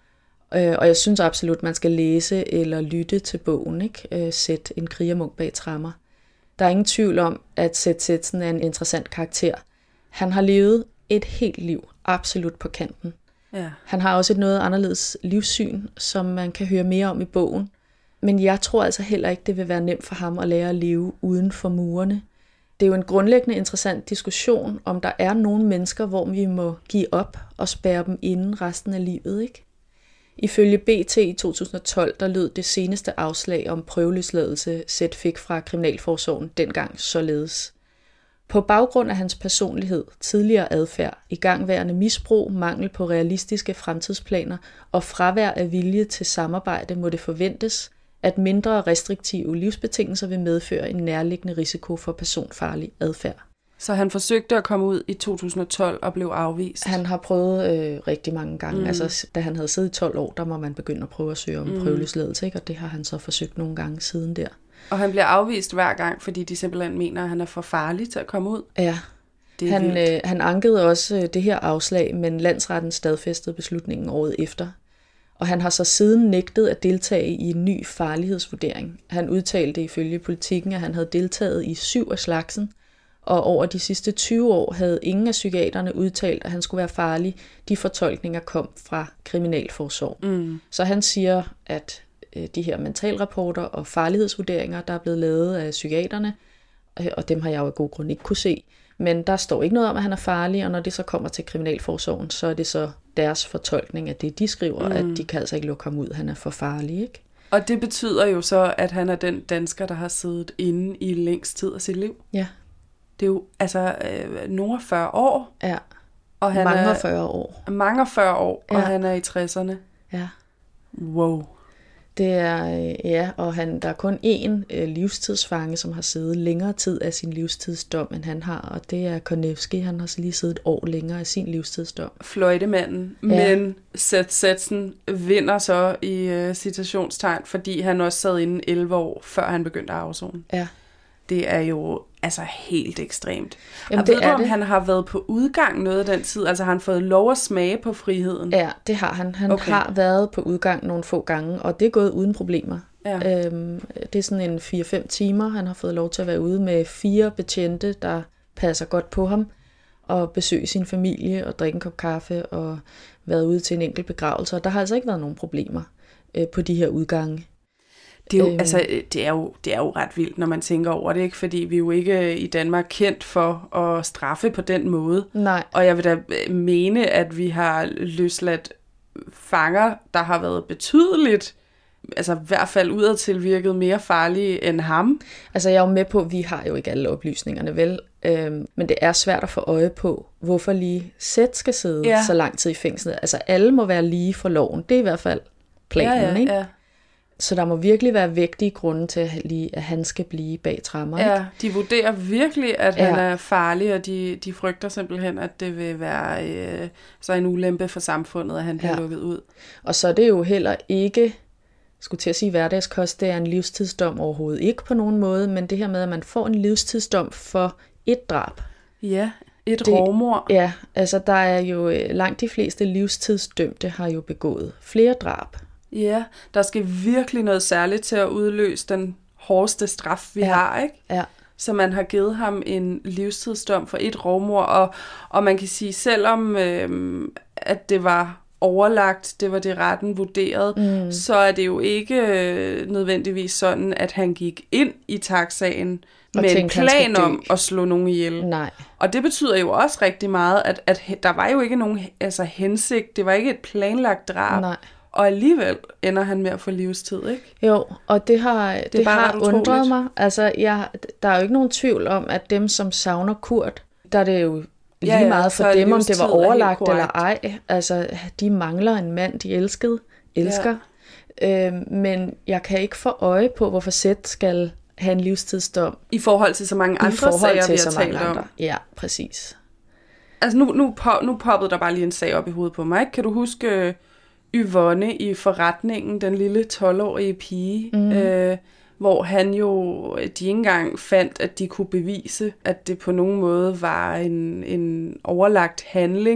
Og jeg synes absolut, man skal læse eller lytte til bogen, ikke? Sæt en krigermunk bag tremmer. Der er ingen tvivl om, at Seth Sethsen er en interessant karakter. Han har levet et helt liv, absolut på kanten. Ja. Han har også et noget anderledes livssyn, som man kan høre mere om i bogen. Men jeg tror altså heller ikke, det vil være nemt for ham at lære at leve uden for murene. Det er jo en grundlæggende interessant diskussion, om der er nogle mennesker, hvor vi må give op og spærre dem inden resten af livet, ikke? Ifølge B T i to tusind og tolv, der lød det seneste afslag om prøveløsladelse, Seth fik fra Kriminalforsorgen dengang således. På baggrund af hans personlighed, tidligere adfærd, igangværende misbrug, mangel på realistiske fremtidsplaner og fravær af vilje til samarbejde, må det forventes, at mindre restriktive livsbetingelser vil medføre en nærliggende risiko for personfarlig adfærd. Så han forsøgte at komme ud i to tusind og tolv og blev afvist? Han har prøvet øh, rigtig mange gange. Mm. Altså, da han havde siddet i tolv år, der må man begynde at prøve at søge om mm. prøveløsladelse, ikke? Og det har han så forsøgt nogle gange siden der. Og han bliver afvist hver gang, fordi de simpelthen mener, at han er for farlig til at komme ud? Ja. Det han, øh, han ankede også øh, det her afslag, men landsretten stadfæstede beslutningen året efter. Og han har så siden nægtet at deltage i en ny farlighedsvurdering. Han udtalte ifølge Politikken, at han havde deltaget i syv af slagsen, og over de sidste tyve år havde ingen af psykiaterne udtalt, at han skulle være farlig. De fortolkninger kom fra Kriminalforsorgen. Mm. Så han siger, at øh, de her mentalrapporter og farlighedsvurderinger, der er blevet lavet af psykiaterne, øh, og dem har jeg jo af god grund ikke kunne se, men der står ikke noget om, at han er farlig, og når det så kommer til Kriminalforsorgen, så er det så deres fortolkning af det, de skriver, mm. at de kan altså ikke lukke ham ud, han er for farlig, ikke? Og det betyder jo så, at han er den dansker, der har siddet inde i længst tid af sit liv. Ja. Det er jo altså øh, nogle fyrre år. Ja, og han mange er, fyrre år. Mange fyrre år, ja. Og han er i tresserne. Ja. Wow. Det er, ja, og han, der er kun én øh, livstidsfange, som har siddet længere tid af sin livstidsdom, end han har, og det er Konevsky. Han har lige siddet et år længere af sin livstidsdom. Fløjtemanden. Ja. Men Seth Sethsen vinder så i uh, citationstegn, fordi han også sad inde elleve år, før han begyndte at afzone. Ja. Det er jo altså helt ekstremt. Jamen, og det ved er du, om det. Han har været på udgang noget af den tid? Altså har han fået lov at smage på friheden? Ja, det har han. Han okay. har været på udgang nogle få gange, og det er gået uden problemer. Ja. Øhm, det er sådan en fire fem timer. Han har fået lov til at være ude med fire betjente, der passer godt på ham, og besøge sin familie og drikke en kop kaffe og været ude til en enkelt begravelse. Og der har altså ikke været nogen problemer øh, på de her udgange. Det er, jo, øhm. altså, det, er jo, det er jo ret vildt, når man tænker over det, ikke? Fordi vi er jo ikke i Danmark kendt for at straffe på den måde. Nej. Og jeg vil da mene, at vi har løsladt fanger, der har været betydeligt, altså i hvert fald udadtil virket mere farlige end ham. Altså jeg er jo med på, at vi har jo ikke alle oplysningerne, vel? Øhm, men det er svært at få øje på, hvorfor lige Seth skal sidde ja. så lang tid i fængslet. Altså alle må være lige for loven. Det er i hvert fald planen, ja, ja, ikke? Ja. Så der må virkelig være vægtige grunde til, at han skal blive bag tremmer. Ja, ikke? de vurderer virkelig, at ja. han er farlig, og de, de frygter simpelthen, at det vil være øh, så en ulempe for samfundet, at han bliver ja. lukket ud. Og så er det jo heller ikke, skulle til at sige hverdagskost, det er en livstidsdom overhovedet ikke på nogen måde, men det her med, at man får en livstidsdom for et drab. Ja, et det, rovmord. Ja, altså der er jo langt de fleste livstidsdømte har jo begået flere drab. Ja, der skal virkelig noget særligt til at udløse den hårdeste straf, vi ja. har, ikke? Ja. Så man har givet ham en livstidsdom for et rovmord, og, og man kan sige, selvom øh, at det var overlagt, det var det retten vurderet, mm. så er det jo ikke øh, nødvendigvis sådan, at han gik ind i taxaen og med tænkte, en plan om at slå nogen ihjel. Nej. Og det betyder jo også rigtig meget, at, at der var jo ikke nogen altså, hensigt, det var ikke et planlagt drab. Nej. Og alligevel ender han med at få livstid, ikke? Jo, og det har, det det har undret mig. Altså, jeg, der er jo ikke nogen tvivl om, at dem, som savner Kurt, der er det jo lige ja, ja, meget for dem, om det var overlagt eller ej. Altså, de mangler en mand, de elskede, elsker. Ja. Øhm, men jeg kan ikke få øje på, hvorfor Seth skal have en livstidsdom. I forhold til så mange andre sager, vi har talt om. Ja, præcis. Altså, nu, nu, nu poppede der bare lige en sag op i hovedet på mig. Kan du huske Yvonne i Forretningen, den lille tolv-årige pige, mm. øh, hvor han jo, de ikke engang fandt, at de kunne bevise, at det på nogen måde var en, en overlagt handling,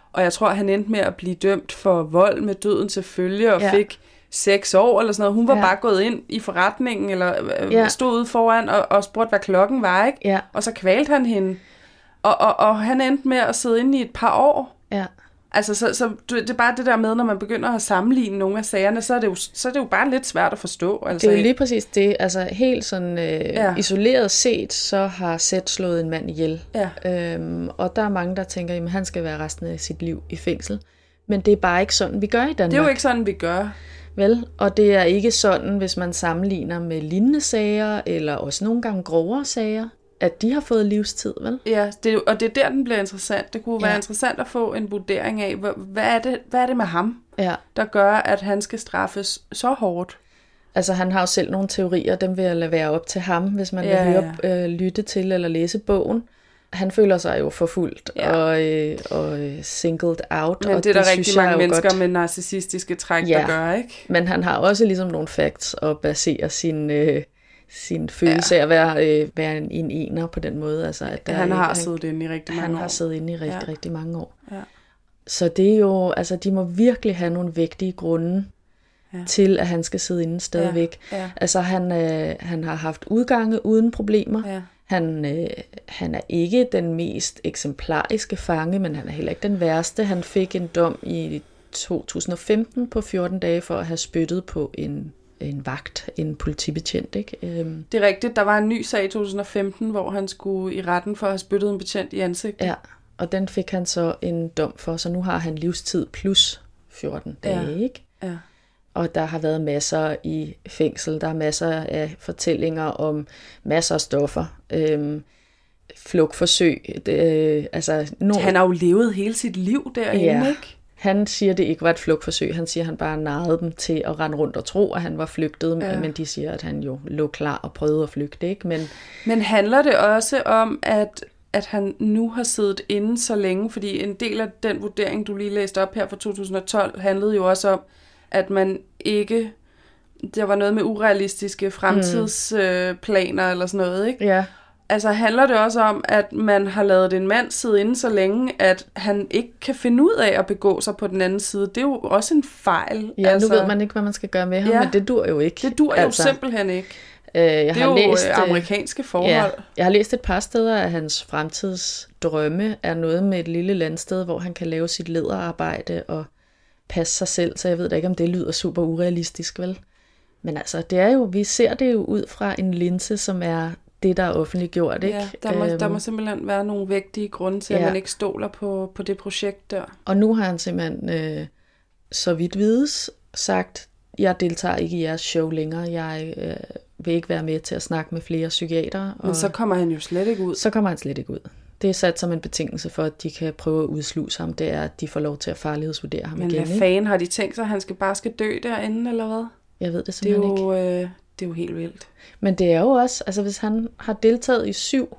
Og jeg tror, han endte med at blive dømt for vold med døden til følge, og ja. fik seks år eller sådan noget. Hun var ja. bare gået ind i forretningen, eller ja. stod ude foran og, og spurgte, hvad klokken var, ikke? Ja. Og så kvalte han hende. Og, og, og han endte med at sidde inde i et par år. Ja. Altså, så, så det er bare det der med, når man begynder at sammenligne nogle af sagerne, så er det jo, så er det jo bare lidt svært at forstå. Altså. Det er jo lige præcis det. Altså, helt sådan øh, ja. isoleret set, så har Seth slået en mand ihjel. Ja. Øhm, og der er mange, der tænker, at han skal være resten af sit liv i fængsel. Men det er bare ikke sådan, vi gør i Danmark. Det er jo ikke sådan, vi gør. Vel, og det er ikke sådan, hvis man sammenligner med lignende sager, eller også nogle gange grovere sager, at de har fået livstid, vel? Ja, det, og det er der, den bliver interessant. Det kunne ja. være interessant at få en vurdering af, hvad, hvad, er, det, hvad er det med ham, ja. der gør, at han skal straffes så hårdt? Altså, han har jo selv nogle teorier, dem vil jeg lade være op til ham, hvis man ja, vil høre, ja. øh, lytte til eller læse bogen. Han føler sig jo forfulgt ja. og, øh, og singled out. Men og det er der det rigtig mange mennesker godt. med narcissistiske træk, ja. der gør, ikke? Men han har også ligesom nogle facts at basere sin... Øh, sin følelse ja. af at være, øh, være en, en ener på den måde. Altså, at der han er, har han, siddet inde i rigtig mange han år. Han har siddet inde i rigtig, ja. rigtig mange år. Ja. Så det er jo, altså de må virkelig have nogle vægtige grunde ja. til, at han skal sidde inde stadigvæk. Ja. Ja. Altså han, øh, han har haft udgange uden problemer. Ja. Han, øh, han er ikke den mest eksemplariske fange, men han er heller ikke den værste. Han fik en dom i to tusind og femten på fjorten dage for at have spyttet på en en vagt, en politibetjent, ikke? Øhm. Det er rigtigt. Der var en ny sag i to tusind og femten, hvor han skulle i retten for at have spyttet en betjent i ansigtet. Ja, og den fik han så en dom for, så nu har han livstid plus fjorten dage, ja. ikke? Ja. Og der har været masser i fængsel, der er masser af fortællinger om masser af stoffer, øhm, flugtforsøg. Det, altså, no... Han har jo levet hele sit liv derinde, ja. ikke? Han siger, det ikke var et flugtforsøg. Han siger, at han bare narrede dem til at rende rundt og tro, at han var flygtet. Ja. Men de siger, at han jo lå klar og prøvede at flygte. Ikke? Men, men handler det også om, at, at han nu har siddet inde så længe? Fordi en del af den vurdering, du lige læste op her fra to tusind og tolv, handlede jo også om, at man ikke... Der var noget med urealistiske fremtidsplaner mm. eller sådan noget, ikke? Ja. Altså handler det også om, at man har ladet en mand sidde inde så længe, at han ikke kan finde ud af at begå sig på den anden side. Det er jo også en fejl. Ja, altså, nu ved man ikke, hvad man skal gøre med ham, ja, men det dur jo ikke. Det dur altså, jo simpelthen ikke. Øh, jeg det er har jo læst, amerikanske forhold. Ja, jeg har læst et par steder, at hans fremtidsdrømme er noget med et lille landsted, hvor han kan lave sit lederarbejde og passe sig selv, så jeg ved da ikke, om det lyder super urealistisk, vel? Men altså, det er jo, vi ser det jo ud fra en linse, som er det, der er offentliggjort, ikke? Ja, der må, øhm, der må simpelthen være nogle vægtige grunde til, ja. at man ikke stoler på, på det projekt der. Og nu har han simpelthen, øh, så vidt vides, sagt, jeg deltager ikke i jeres show længere, jeg øh, vil ikke være med til at snakke med flere psykiatere. Men så kommer han jo slet ikke ud. Så kommer han slet ikke ud. Det er sat som en betingelse for, at de kan prøve at udsluse ham, det er, at de får lov til at farlighedsvurdere ham Men igen. Men hvad fanden har de tænkt sig, at han skal bare skal dø derinde, eller hvad? Jeg ved det simpelthen det er jo, ikke. Øh, det er jo helt vildt. Men det er jo også, altså hvis han har deltaget i syv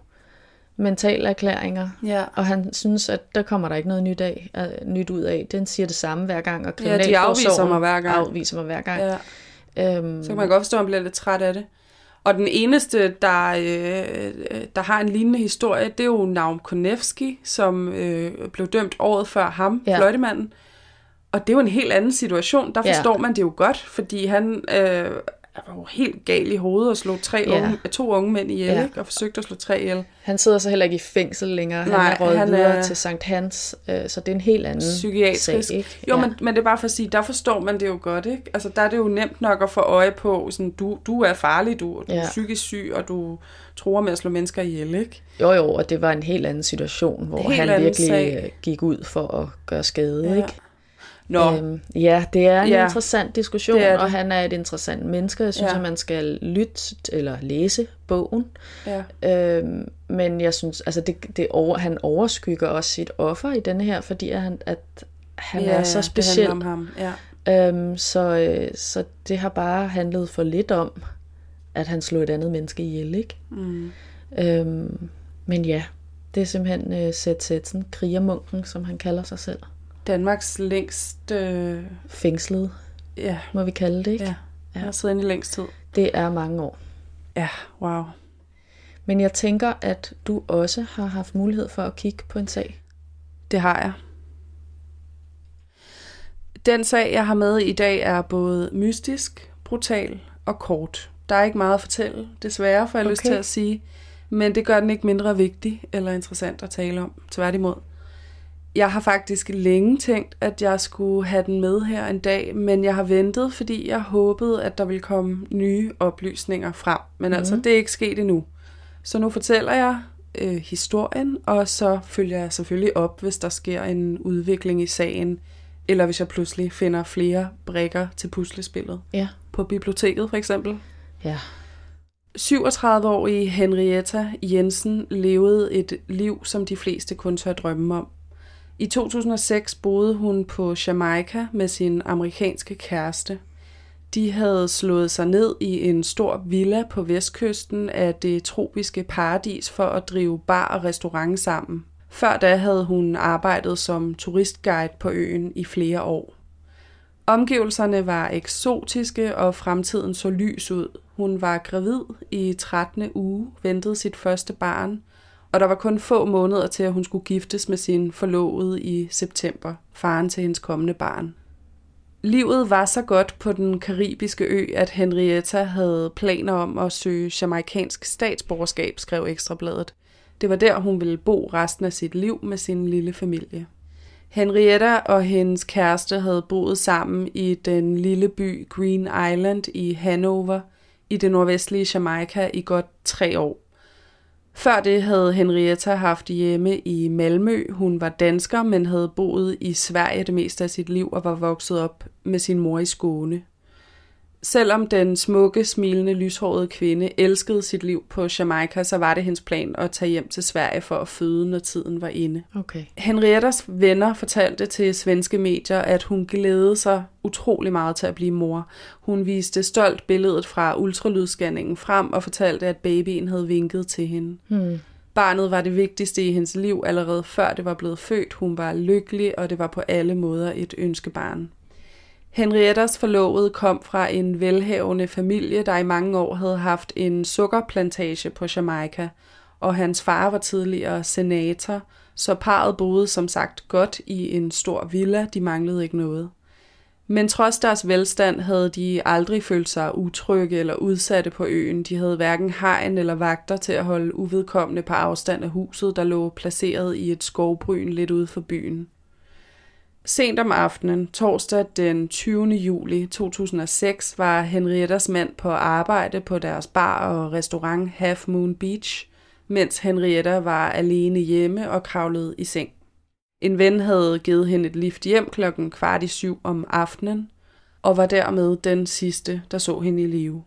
mentale erklæringer, ja. og han synes, at der kommer der ikke noget nyt, af, uh, nyt ud af, den siger det samme hver gang, og ja, de afviser mig hver gang. afviser mig hver gang. Ja. Øhm, så kan man godt forstå, at han bliver lidt træt af det. Og den eneste, der, øh, der har en lignende historie, det er jo Naum Konevski, som øh, blev dømt året før ham, ja. fløjtemanden. Og det er jo en helt anden situation. Der forstår ja. man det jo godt, fordi han øh, var jo helt gal i hovedet og slog tre ja. unge, to unge mænd ihjel, ja. og forsøgte at slå tre ihjel. Han sidder så heller ikke i fængsel længere. Nej, han er røget han videre er til Sankt Hans, øh, så det er en helt anden psykiatrisk sag, ikke? Jo, ja. men, men det er bare for at sige, der forstår man det jo godt, ikke? Altså, der er det jo nemt nok at få øje på, sådan, du, du er farlig, du, du ja. er psykisk syg, og du truer med at slå mennesker ihjel, ikke? Jo, jo, og det var en helt anden situation, hvor han virkelig sag. gik ud for at gøre skade, ja. ikke? Nå. Øhm, ja, det er en ja. interessant diskussion, det det. og han er et interessant menneske. Jeg synes, ja. at man skal lytte eller læse bogen. Ja. Øhm, men jeg synes, altså det, det over, han overskygger også sit offer i denne her, fordi at han, at han ja, er så speciel. Det handler om ham, ja. Øhm, så, så det har bare handlet for lidt om, at han slog et andet menneske ihjel, ikke? Mm. Øhm, men ja, det er simpelthen uh, Seth Sethsen, krigermunken, som han kalder sig selv. Danmarks længst... Øh... fængslet, ja. må vi kalde det, ikke? Ja, jeg har siddet inde i længst tid. Det er mange år. Ja, wow. Men jeg tænker, at du også har haft mulighed for at kigge på en sag. Det har jeg. Den sag, jeg har med i dag, er både mystisk, brutal og kort. Der er ikke meget at fortælle, desværre, får jeg okay. lyst til at sige. Men det gør den ikke mindre vigtig eller interessant at tale om. Tværtimod. Jeg har faktisk længe tænkt, at jeg skulle have den med her en dag, men jeg har ventet, fordi jeg håbede, at der ville komme nye oplysninger frem. Men mm. altså, det er ikke sket endnu. Så nu fortæller jeg øh, historien, og så følger jeg selvfølgelig op, hvis der sker en udvikling i sagen, eller hvis jeg pludselig finder flere brikker til puslespillet. Ja. På biblioteket for eksempel. Ja. syvogtredive-årige Henrietta Jensen levede et liv, som de fleste kun tør drømme om. I to tusind og seks boede hun på Jamaica med sin amerikanske kæreste. De havde slået sig ned i en stor villa på vestkysten af det tropiske paradis for at drive bar og restaurant sammen. Før da havde hun arbejdet som turistguide på øen i flere år. Omgivelserne var eksotiske, og fremtiden så lys ud. Hun var gravid i trettende uge, ventede sit første barn, og der var kun få måneder til, at hun skulle giftes med sin forlovede i september, faren til hendes kommende barn. Livet var så godt på den karibiske ø, at Henrietta havde planer om at søge jamaicansk statsborgerskab, skrev Ekstrabladet. Det var der, hun ville bo resten af sit liv med sin lille familie. Henrietta og hendes kæreste havde boet sammen i den lille by Green Island i Hanover i det nordvestlige Jamaica i godt tre år. Før det havde Henrietta haft hjemme i Malmø. Hun var dansker, men havde boet i Sverige det meste af sit liv og var vokset op med sin mor i Skåne. Selvom den smukke, smilende, lyshårede kvinde elskede sit liv på Jamaica, så var det hendes plan at tage hjem til Sverige for at føde, når tiden var inde. Okay. Henriettas venner fortalte til svenske medier, at hun glædede sig utrolig meget til at blive mor. Hun viste stolt billedet fra ultralydsscanningen frem og fortalte, at babyen havde vinket til hende. Hmm. Barnet var det vigtigste i hendes liv allerede før det var blevet født. Hun var lykkelig, og det var på alle måder et ønskebarn. Henriettas forlovede kom fra en velhavende familie, der i mange år havde haft en sukkerplantage på Jamaica, og hans far var tidligere senator, så parret boede som sagt godt i en stor villa, de manglede ikke noget. Men trods deres velstand havde de aldrig følt sig utrygge eller udsatte på øen. De havde hverken hegn eller vagter til at holde uvedkommende på afstand af huset, der lå placeret i et skovbryn lidt ude for byen. Sent om aftenen, torsdag den tyvende juli to tusind og seks, var Henriettas mand på arbejde på deres bar og restaurant Half Moon Beach, mens Henrietta var alene hjemme og kravlede i seng. En ven havde givet hende et lift hjem klokken kvart i syv om aftenen, og var dermed den sidste, der så hende i live.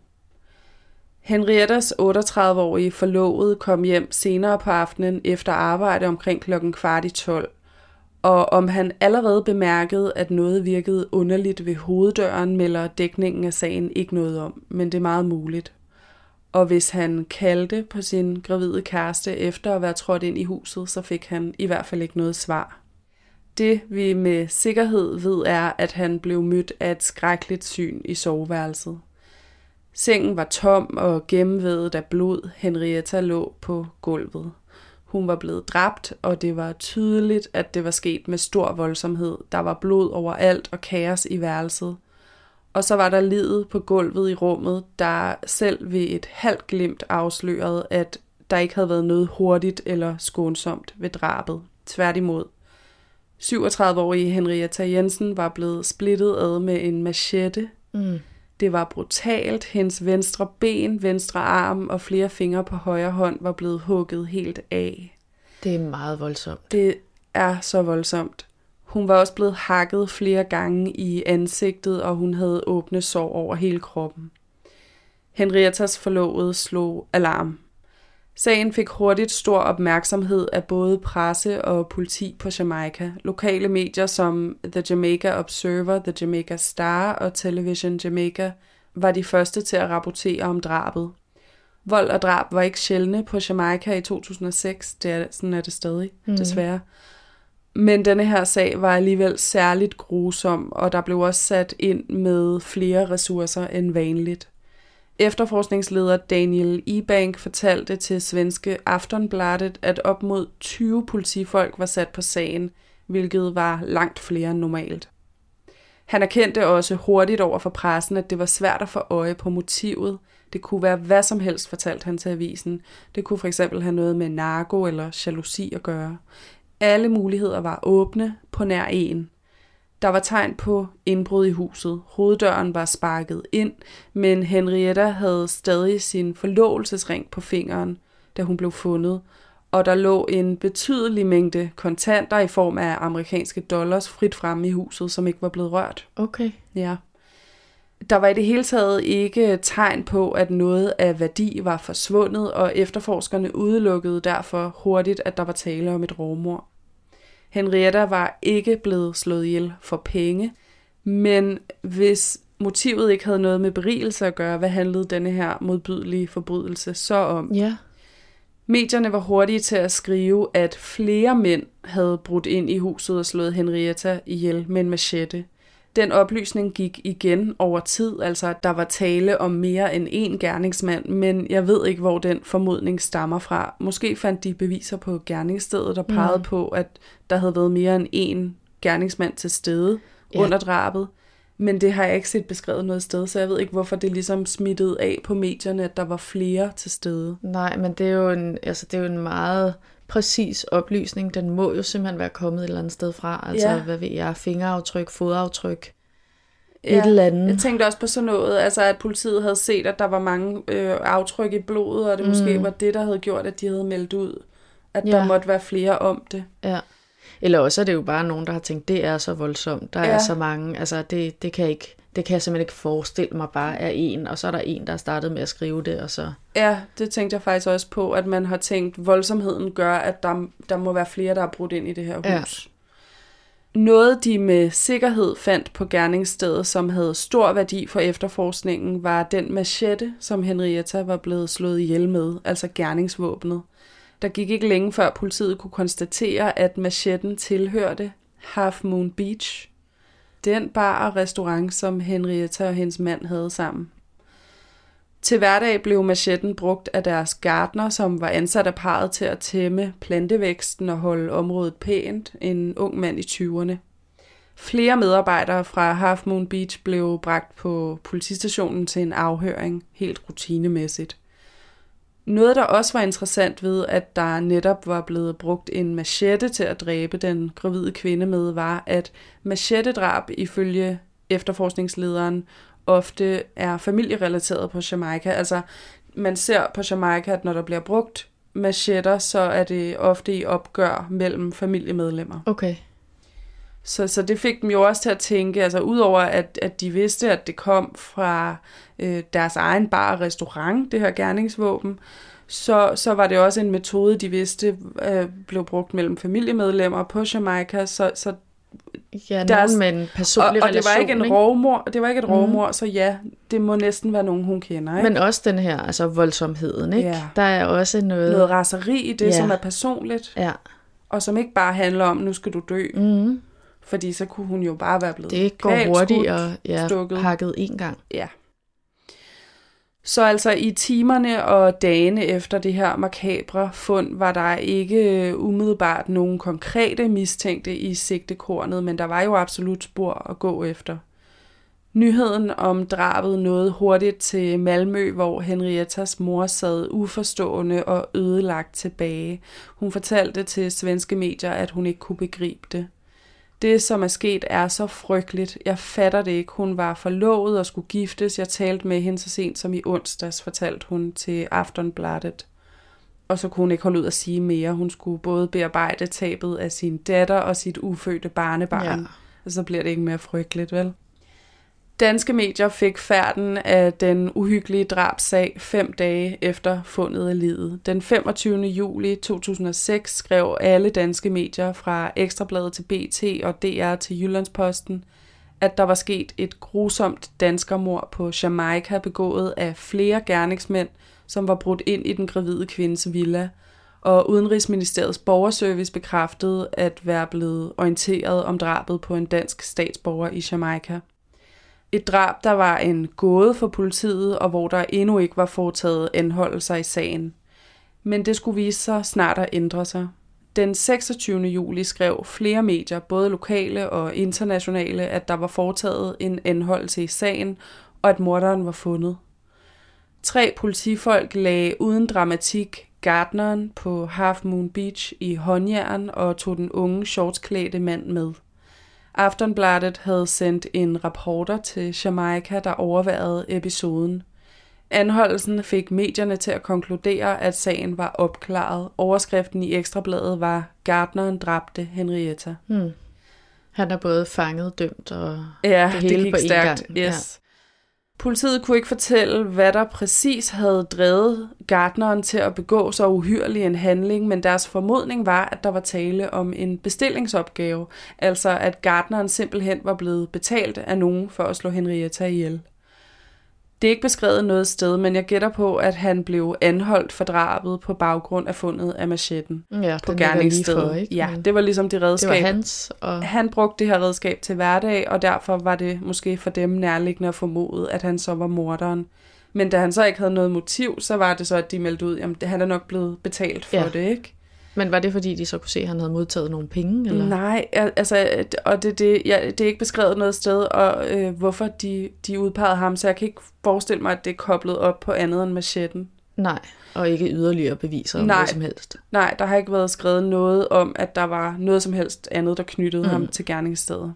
Henriettas otteogtredive-årige forlovede kom hjem senere på aftenen efter arbejde omkring klokken kvart i tolv, og om han allerede bemærkede, at noget virkede underligt ved hoveddøren, melder dækningen af sagen ikke noget om, men det er meget muligt. Og hvis han kaldte på sin gravide kæreste efter at være trådt ind i huset, så fik han i hvert fald ikke noget svar. Det vi med sikkerhed ved er, at han blev mødt af et skrækkeligt syn i soveværelset. Sengen var tom og gennemvædet af blod. Henrietta lå på gulvet. Hun var blevet dræbt, og det var tydeligt, at det var sket med stor voldsomhed. Der var blod overalt og kaos i værelset. Og så var der liget på gulvet i rummet, der selv ved et halvt glimt afslørede, at der ikke havde været noget hurtigt eller skånsomt ved drabet. Tværtimod. syvogtredive-årige Henrietta Jensen var blevet splittet ad med en machete. Mm. Det var brutalt. Hendes venstre ben, venstre arm og flere fingre på højre hånd var blevet hugget helt af. Det er meget voldsomt. Det er så voldsomt. Hun var også blevet hakket flere gange i ansigtet, og hun havde åbne sår over hele kroppen. Henriettas forlovede slog alarm. Sagen fik hurtigt stor opmærksomhed af både presse og politi på Jamaica. Lokale medier som The Jamaica Observer, The Jamaica Star og Television Jamaica var de første til at rapportere om drabet. Vold og drab var ikke sjældne på Jamaica i to tusind og seks. Det er, sådan er det stadig, mm. desværre. Men denne her sag var alligevel særligt grusom, og der blev også sat ind med flere ressourcer end vanligt. Efterforskningsleder Daniel Ebank fortalte til svenske Aftonbladet, at op mod tyve politifolk var sat på sagen, hvilket var langt flere end normalt. Han erkendte også hurtigt over for pressen, at det var svært at få øje på motivet. Det kunne være hvad som helst, fortalte han til avisen. Det kunne for eksempel have noget med narko eller jalousi at gøre. Alle muligheder var åbne på nær en. Der var tegn på indbrud i huset. Hoveddøren var sparket ind, men Henrietta havde stadig sin forlovelsesring på fingeren, da hun blev fundet. Og der lå en betydelig mængde kontanter i form af amerikanske dollars frit fremme i huset, som ikke var blevet rørt. Okay. Ja. Der var i det hele taget ikke tegn på, at noget af værdi var forsvundet, og efterforskerne udelukkede derfor hurtigt, at der var tale om et rovmord. Henrietta var ikke blevet slået ihjel for penge, men hvis motivet ikke havde noget med berigelse at gøre, hvad handlede denne her modbydelige forbrydelse så om? Ja. Medierne var hurtige til at skrive, at flere mænd havde brudt ind i huset og slået Henrietta ihjel med en machete. Den oplysning gik igen over tid, altså at der var tale om mere end én gerningsmand, men jeg ved ikke, hvor den formodning stammer fra. Måske fandt de beviser på gerningsstedet, der pegede mm. på, at der havde været mere end én gerningsmand til stede ja. under drabet. Men det har jeg ikke set beskrevet noget sted, så jeg ved ikke, hvorfor det ligesom smittede af på medierne, at der var flere til stede. Nej, men det er jo en, altså det er jo en meget præcis oplysning. Den må jo simpelthen være kommet et eller andet sted fra. Altså, ja. hvad ved jeg, fingeraftryk, fodaftryk, ja, et eller andet. Jeg tænkte også på sådan noget, altså at politiet havde set, at der var mange øh, aftryk i blodet, og det mm. måske var det, der havde gjort, at de havde meldt ud, at ja. der måtte være flere om det. Ja. Eller også er det jo bare nogen, der har tænkt, det er så voldsomt, der ja. er så mange, altså det, det kan jeg ikke, det kan jeg simpelthen ikke forestille mig bare er en, og så er der en, der har startet med at skrive det, og så... Ja, det tænkte jeg faktisk også på, at man har tænkt, voldsomheden gør, at der, der må være flere, der er brudt ind i det her hus. Ja. Noget, de med sikkerhed fandt på gerningsstedet, som havde stor værdi for efterforskningen, var den machete, som Henrietta var blevet slået ihjel med, altså gerningsvåbnet. Der gik ikke længe før politiet kunne konstatere, at machetten tilhørte Half Moon Beach, den bar og restaurant, som Henrietta og hendes mand havde sammen. Til hverdag blev machetten brugt af deres gartner, som var ansat af parret til at tæmme plantevæksten og holde området pænt, en ung mand i tyverne. Flere medarbejdere fra Half Moon Beach blev bragt på politistationen til en afhøring, helt rutinemæssigt. Noget, der også var interessant ved, at der netop var blevet brugt en machete til at dræbe den gravide kvinde med, var, at machetedrab ifølge efterforskningslederen ofte er familierelateret på Jamaica. Altså, man ser på Jamaica, at når der bliver brugt machetter, så er det ofte i opgør mellem familiemedlemmer. Okay. Så, så det fik dem jo også til at tænke, altså udover at, at de vidste, at det kom fra øh, deres egen bar og restaurant, det her gerningsvåben, så, så var det også en metode, de vidste øh, blev brugt mellem familiemedlemmer på Jamaica, så, så ja, deres, nogen med en personlig og, og relation. det var ikke en rovmor, det var ikke et mm. rovmor, så ja, det må næsten være nogen, hun kender. Ikke? Men også den her, altså voldsomheden, ikke? Ja. Der er også noget... Noget raseri i det, ja. som er personligt, ja. og som ikke bare handler om, nu skal du dø. Mm. Fordi så kunne hun jo bare være blevet det går hurtigt og ja, hakket en gang. Ja. Så altså i timerne og dagene efter det her makabre fund, var der ikke umiddelbart nogen konkrete mistænkte i sigtekornet, men der var jo absolut spor at gå efter. Nyheden om drabet nåede hurtigt til Malmø, hvor Henriettas mor sad uforstående og ødelagt tilbage. Hun fortalte til svenske medier, at hun ikke kunne begribe det. Det, som er sket, er så frygteligt. Jeg fatter det ikke. Hun var forlovet og skulle giftes. Jeg talte med hende så sent som i onsdags, fortalte hun til Aftonbladet. Og så kunne hun ikke holde ud at sige mere. Hun skulle både bearbejde tabet af sin datter og sit ufødte barnebarn. Ja. Og så bliver det ikke mere frygteligt, vel? Danske medier fik færden af den uhyggelige drabsag fem dage efter fundet af liget. Den femogtyvende juli to tusind og seks skrev alle danske medier fra Ekstrabladet til B T og D R til Jyllandsposten, at der var sket et grusomt danskermord på Jamaica begået af flere gerningsmænd, som var brudt ind i den gravide kvindes villa, og Udenrigsministeriets borgerservice bekræftede at være blevet orienteret om drabet på en dansk statsborger i Jamaica. Et drab, der var en gåde for politiet, og hvor der endnu ikke var foretaget anholdelser i sagen. Men det skulle vise sig snart at ændre sig. Den seksogtyvende juli skrev flere medier, både lokale og internationale, at der var foretaget en anholdelse i sagen, og at morderen var fundet. Tre politifolk lagde uden dramatik gartneren på Half Moon Beach i håndjern og tog den unge shortsklædte mand med. Aftonbladet havde sendt en reporter til Jamaica, der overværede episoden. Anholdelsen fik medierne til at konkludere, at sagen var opklaret. Overskriften i Ekstrabladet var, gartneren dræbte Henrietta. Hmm. Han er både fanget, dømt og ja, det hele det gik på én stærkt. gang. Yes. Ja. Politiet kunne ikke fortælle, hvad der præcis havde drevet gartneren til at begå så uhyrlig en handling, men deres formodning var, at der var tale om en bestillingsopgave, altså at gartneren simpelthen var blevet betalt af nogen for at slå Henrietta ihjel. Det er ikke beskrevet noget sted, men jeg gætter på, at han blev anholdt for drabet på baggrund af fundet af machetten ja, på gerningsstedet. Ja, det var ligesom det redskab. Det var hans. Og... Han brugte det her redskab til hverdag, og derfor var det måske for dem nærliggende at formode, at han så var morderen. Men da han så ikke havde noget motiv, så var det så, at de meldte ud, at han er nok blevet betalt for ja. det, ikke? Men var det, fordi de så kunne se, at han havde modtaget nogle penge? Eller? Nej, altså, og det, det, ja, det er ikke beskrevet noget sted, og øh, hvorfor de, de udpegede ham, så jeg kan ikke forestille mig, at det er koblet op på andet end machetten. Nej, og ikke yderligere beviser om nej, noget som helst. Nej, der har ikke været skrevet noget om, at der var noget som helst andet, der knyttede mm. ham til gerningsstedet.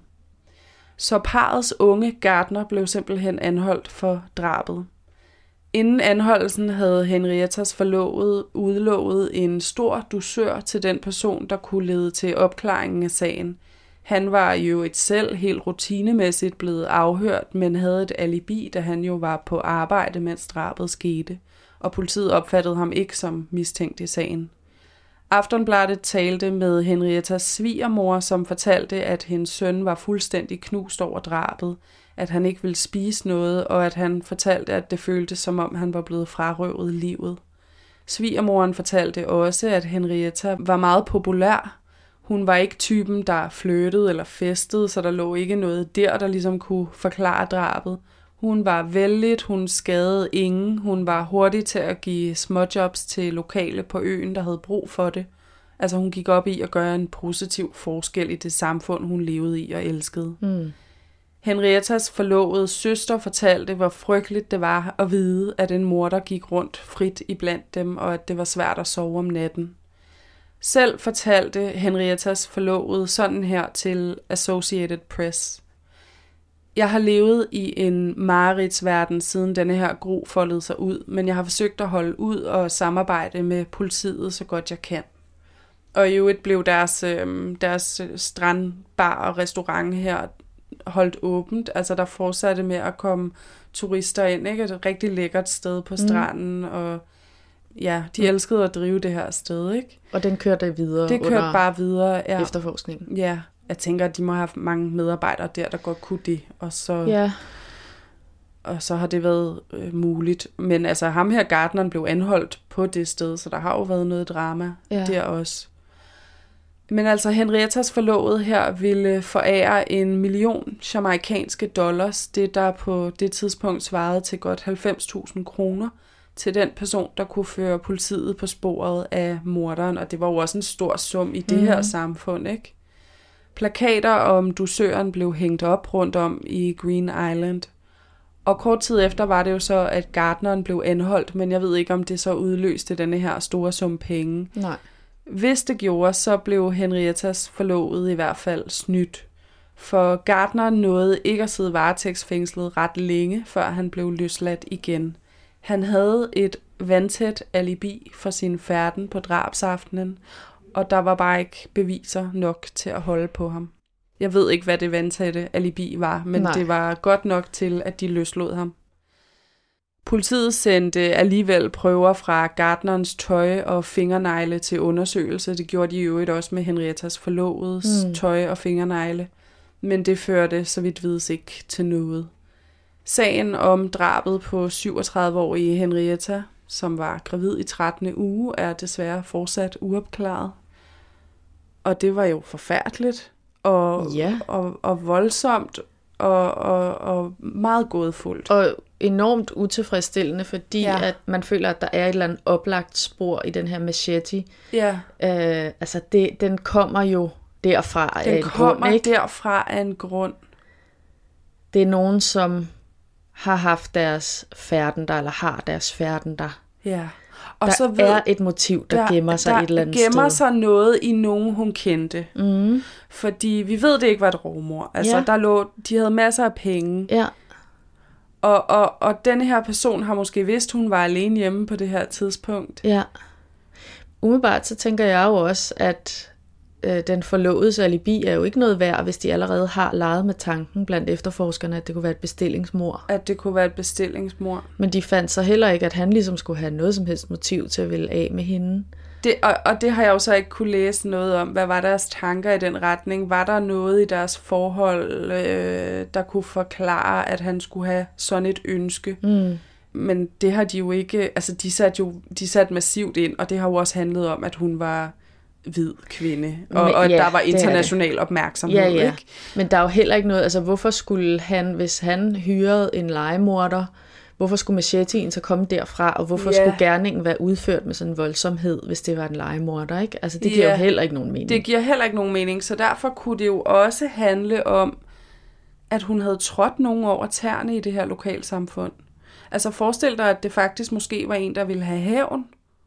Så parrets unge gartner blev simpelthen anholdt for drabet. Inden anholdelsen havde Henriettas forlovede udlovet en stor dusør til den person, der kunne lede til opklaringen af sagen. Han var jo et selv helt rutinemæssigt blevet afhørt, men havde et alibi, da han jo var på arbejde, mens drabet skete, og politiet opfattede ham ikke som mistænkt i sagen. Aftonbladet talte med Henriettas svigermor, som fortalte, at hendes søn var fuldstændig knust over drabet, at han ikke ville spise noget, og at han fortalte, at det føltes som om han var blevet frarøvet livet. Svigermoren fortalte også, at Henrietta var meget populær. Hun var ikke typen, der flirtede eller festede, så der lå ikke noget der, der ligesom kunne forklare drabet. Hun var vellidt, hun skadede ingen, hun var hurtig til at give småjobs til lokale på øen, der havde brug for det. Altså hun gik op i at gøre en positiv forskel i det samfund, hun levede i og elskede. Mm. Henriettas forlovede søster fortalte, hvor frygteligt det var at vide, at en morder gik rundt frit iblandt dem, og at det var svært at sove om natten. Selv fortalte Henriettas forlovede sådan her til Associated Press. Jeg har levet i en mareridtsverden, siden denne her gru foldede sig ud, men jeg har forsøgt at holde ud og samarbejde med politiet så godt jeg kan. Og i øvrigt blev deres, øh, deres strandbar og restaurant her holdt åbent. Altså der fortsatte med at komme turister ind, ikke? Et rigtig lækkert sted på stranden, mm. og ja, de mm. elskede at drive det her sted, ikke? Og den kørte videre det kørte bare videre, ja. Efterforskningen. Ja, jeg tænker, at de må have mange medarbejdere der, der godt kunne det, og så, ja. og så har det været øh, muligt. Men altså, ham her gartneren blev anholdt på det sted, så der har jo været noget drama ja. der også. Men altså, Henriettas forlovede her ville forære en million jamaikanske dollars, det der på det tidspunkt svarede til godt halvfems tusind kroner, til den person, der kunne føre politiet på sporet af morderen, og det var jo også en stor sum i det mm. her samfund, ikke? Plakater om dusøren blev hængt op rundt om i Green Island, og kort tid efter var det jo så, at gartneren blev anholdt, men jeg ved ikke, om det så udløste denne her store sum penge. Nej. Hvis det gjorde, så blev Henriettas forlovede i hvert fald snydt. For gartneren nåede ikke at sidde varetægtsfængslet ret længe, før han blev løsladt igen. Han havde et vandtæt alibi for sin færden på drabsaftenen, og der var bare ikke beviser nok til at holde på ham. Jeg ved ikke, hvad det vandtætte alibi var, men Nej. det var godt nok til, at de løslod ham. Politiet sendte alligevel prøver fra gartnerens tøj og fingernegle til undersøgelse. Det gjorde de i øvrigt også med Henriettas forlovedes mm. tøj og fingernegle. Men det førte, så vidt vides, ikke til noget. Sagen om drabet på syvogtredive-årige Henrietta, som var gravid i trettende uge, er desværre fortsat uopklaret. Og det var jo forfærdeligt og, ja. og, og voldsomt og, og, og meget gådefuldt. Og enormt utilfredsstillende, fordi ja. at man føler, at der er et eller andet oplagt spor i den her machete. Ja. Øh, altså, det, den kommer jo derfra den af en kommer grund, ikke? derfra af en grund. Det er nogen, som har haft deres færden der, eller har deres færden der. Ja. Og der så ved, er et motiv, der, der gemmer sig der et eller andet sted. Der gemmer sig noget i nogen, hun kendte. Mm. Fordi vi ved, det ikke var et rovmord. Altså, ja. der lå, de havde masser af penge. Ja. Og, og, og denne her person har måske vidst, hun var alene hjemme på det her tidspunkt. Ja. Umiddelbart så tænker jeg jo også, at øh, den forlovedes alibi er jo ikke noget værd, hvis de allerede har leget med tanken blandt efterforskerne, at det kunne være et bestillingsmord. At det kunne være et bestillingsmord. Men de fandt så heller ikke, at han ligesom skulle have noget som helst motiv til at ville af med hende. Det, og, og det har jeg jo så ikke kunne læse noget om. Hvad var deres tanker i den retning? Var der noget i deres forhold, øh, der kunne forklare, at han skulle have sådan et ønske? Mm. Men det har de jo ikke... Altså, de satte jo de satte massivt ind, og det har jo også handlet om, at hun var hvid kvinde, og, Men, og ja, der var international opmærksomhed, ja, ja. ikke? Men der er jo heller ikke noget... Altså, hvorfor skulle han, hvis han hyrede en legemorder... Hvorfor skulle machetien så komme derfra, og hvorfor yeah. skulle gerningen være udført med sådan en voldsomhed, hvis det var en legemorder, ikke? Altså, det giver yeah. jo heller ikke nogen mening. Det giver heller ikke nogen mening, så derfor kunne det jo også handle om, at hun havde trådt nogen over tæerne i det her lokalsamfund. Altså, forestil dig, at det faktisk måske var en, der ville have hævn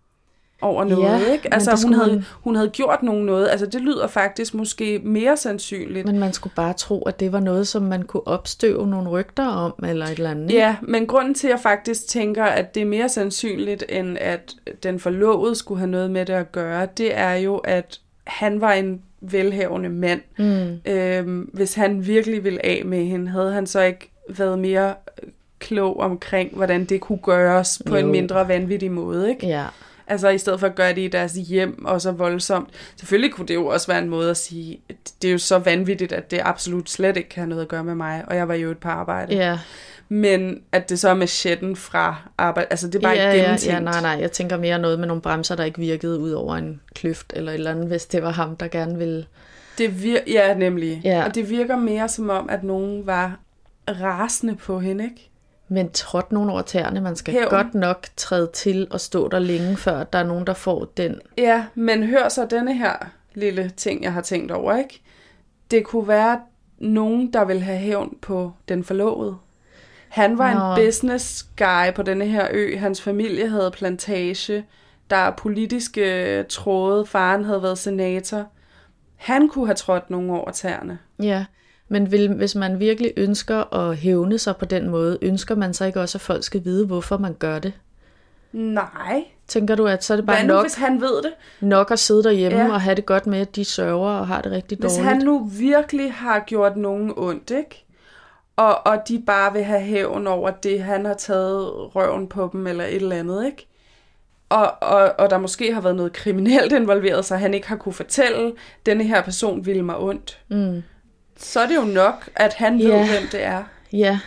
over noget, ja, ikke? Altså, hun havde, hun havde gjort nogen noget. Altså, det lyder faktisk måske mere sandsynligt. Men man skulle bare tro, at det var noget, som man kunne opstøve nogle rygter om, eller et eller andet. Ja, men grunden til, at jeg faktisk tænker, at det er mere sandsynligt, end at den forlovede skulle have noget med det at gøre, det er jo, at han var en velhavende mand. Mm. Øhm, hvis han virkelig ville af med hende, havde han så ikke været mere klog omkring, hvordan det kunne gøres på jo. En mindre vanvittig måde, ikke? Ja. Altså i stedet for at gøre det i deres hjem og så voldsomt. Selvfølgelig kunne det jo også være en måde at sige, det er jo så vanvittigt, at det absolut slet ikke kan have noget at gøre med mig, og jeg var jo et par arbejde. Ja. Men at det så er machetten fra arbejde, altså det er bare ja, ikke gennemtænkt. Ja, ja, nej, nej, jeg tænker mere noget med nogle bremser, der ikke virkede ud over en kløft eller et eller andet, hvis det var ham, der gerne ville... Det vir- ja, nemlig. Ja. Og det virker mere som om, at nogen var rasende på hende, ikke? Men trådt nogen over tæerne, man skal Hævn. godt nok træde til og stå der længe, før der er nogen, der får den. Ja, men hør så denne her lille ting, jeg har tænkt over, ikke? Det kunne være nogen, der vil have hævn på den forlovede. Han var Nå. en business guy på denne her ø. Hans familie havde plantage. Der er politiske tråde. Faren havde været senator. Han kunne have trådt nogen over tæerne. Ja. Men vil, hvis man virkelig ønsker at hævne sig på den måde, ønsker man så ikke også, at folk skal vide, hvorfor man gør det? Nej. Tænker du, at så er det bare Hvad nu, nok, hvis han ved det? nok at sidde derhjemme ja. og have det godt med, at de sørger og har det rigtig hvis dårligt? Hvis han nu virkelig har gjort nogen ondt, ikke? Og, og de bare vil have hævn over det, han har taget røven på dem eller et eller andet, ikke? Og, og, og der måske har været noget kriminelt involveret, så han ikke har kunne fortælle, denne her person ville mig ondt. Mm. Så er det jo nok, at han ved, ja. hvem det er. Ja.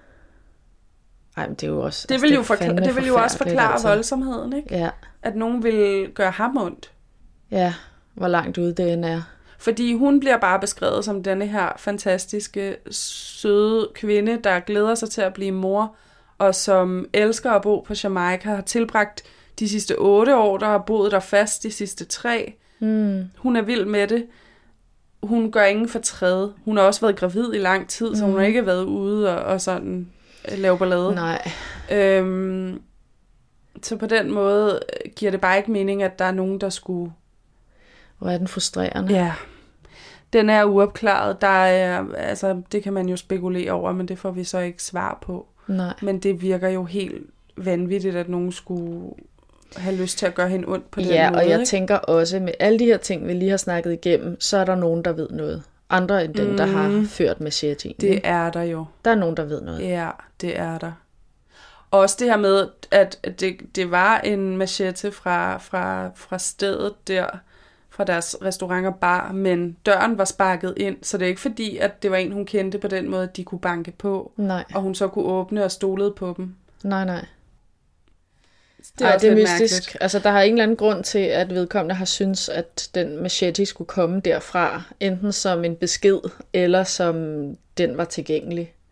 Ej, men det er jo også... Det altså, vil det jo, forkla- det vil jo også forklare altså. voldsomheden, ikke? Ja. At nogen vil gøre ham ondt. Ja, hvor langt ude det end er. Fordi hun bliver bare beskrevet som denne her fantastiske, søde kvinde, der glæder sig til at blive mor, og som elsker at bo på Jamaica, har tilbragt de sidste otte år, der har boet der fast de sidste tre. Mm. Hun er vild med det. Hun gør ingen fortræd. Hun har også været gravid i lang tid, mm. så hun har ikke været ude og, og sådan lave ballade. Nej. Øhm, så på den måde giver det bare ikke mening, at der er nogen, der skulle... Hvor er den frustrerende? Ja. Den er uopklaret. Der er, altså, det kan man jo spekulere over, men det får vi så ikke svar på. Nej. Men det virker jo helt vanvittigt, at nogen skulle have lyst til at gøre hende ondt på den ja, måde. Ja, og jeg ikke? tænker også, med alle de her ting, vi lige har snakket igennem, så er der nogen, der ved noget. Andre end dem, mm. der har ført machetien. Det er der jo. Der er nogen, der ved noget. Ja, det er der. Også det her med, at det, det var en machete fra, fra, fra stedet der, fra deres restaurant og bar, men døren var sparket ind, så det er ikke fordi, at det var en, hun kendte på den måde, at de kunne banke på, nej. Og hun så kunne åbne og stolede på dem. Nej, nej. Det er, Ej, også det er lidt mystisk. mærkeligt. Altså, der har ingen anden grund til, at vedkommende har syntes, at den machete skulle komme derfra, enten som en besked, eller som den var tilgængelig.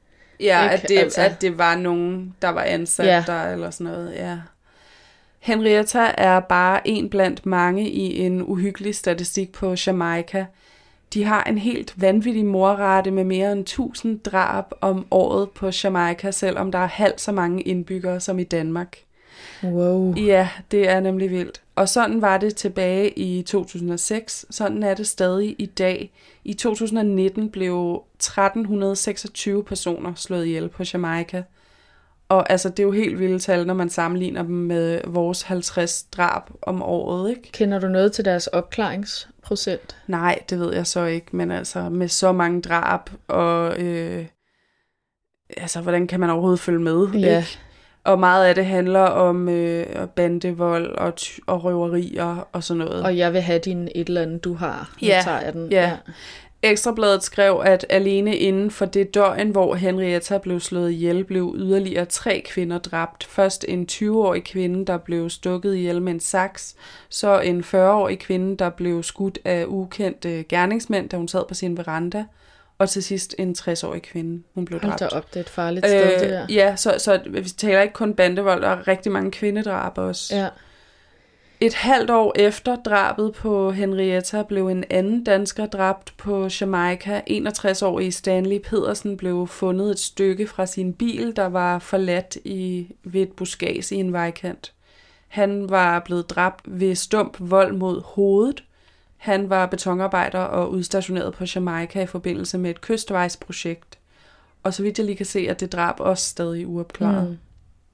Ja, ikke? at det, altså. at det var nogen, der var ansat ja. der, eller sådan noget, ja. Henrietta er bare en blandt mange i en uhyggelig statistik på Jamaica. De har en helt vanvittig morrate med mere end tusind drab om året på Jamaica, selvom der er halvt så mange indbyggere som i Danmark. Wow. Ja, det er nemlig vildt. Og sådan var det tilbage i to tusind og seks. Sådan er det stadig i dag. I to tusind og nitten blev tretten seksogtyve personer slået ihjel på Jamaica. Og altså, det er jo helt vilde tal, når man sammenligner dem med vores halvtreds drab om året, ikke? Kender du noget til deres opklaringsprocent? Nej, det ved jeg så ikke, men altså med så mange drab, og øh, altså, hvordan kan man overhovedet følge med, ja. ikke? Og meget af det handler om øh, bandevold og, ty- og røverier og sådan noget. Og jeg vil have din et eller andet, du har. Nu ja, tager jeg den. Ja. ja. Ekstrabladet skrev, at alene inden for det døgn, hvor Henrietta blev slået ihjel, blev yderligere tre kvinder dræbt. Først en tyve-årig kvinde, der blev stukket ihjel med en saks, så en fyrre-årig kvinde, der blev skudt af ukendte gerningsmænd, da hun sad på sin veranda, og til sidst en tres-årig kvinde, hun blev dræbt. Hold da op, det er et farligt sted, øh, det der. Ja, så, så vi taler ikke kun bandevold, der er rigtig mange kvindedrab også. Ja. Et halvt år efter drabet på Henrietta blev en anden dansker dræbt på Jamaica. enogtres-årige Stanley Pedersen blev fundet et stykke fra sin bil, der var forladt i, ved et buskads i en vejkant. Han var blevet dræbt ved stump vold mod hovedet. Han var betonarbejder og udstationeret på Jamaica i forbindelse med et kystvejsprojekt. Og så vidt jeg lige kan se, at det drab også stadig uopklaret. Mm.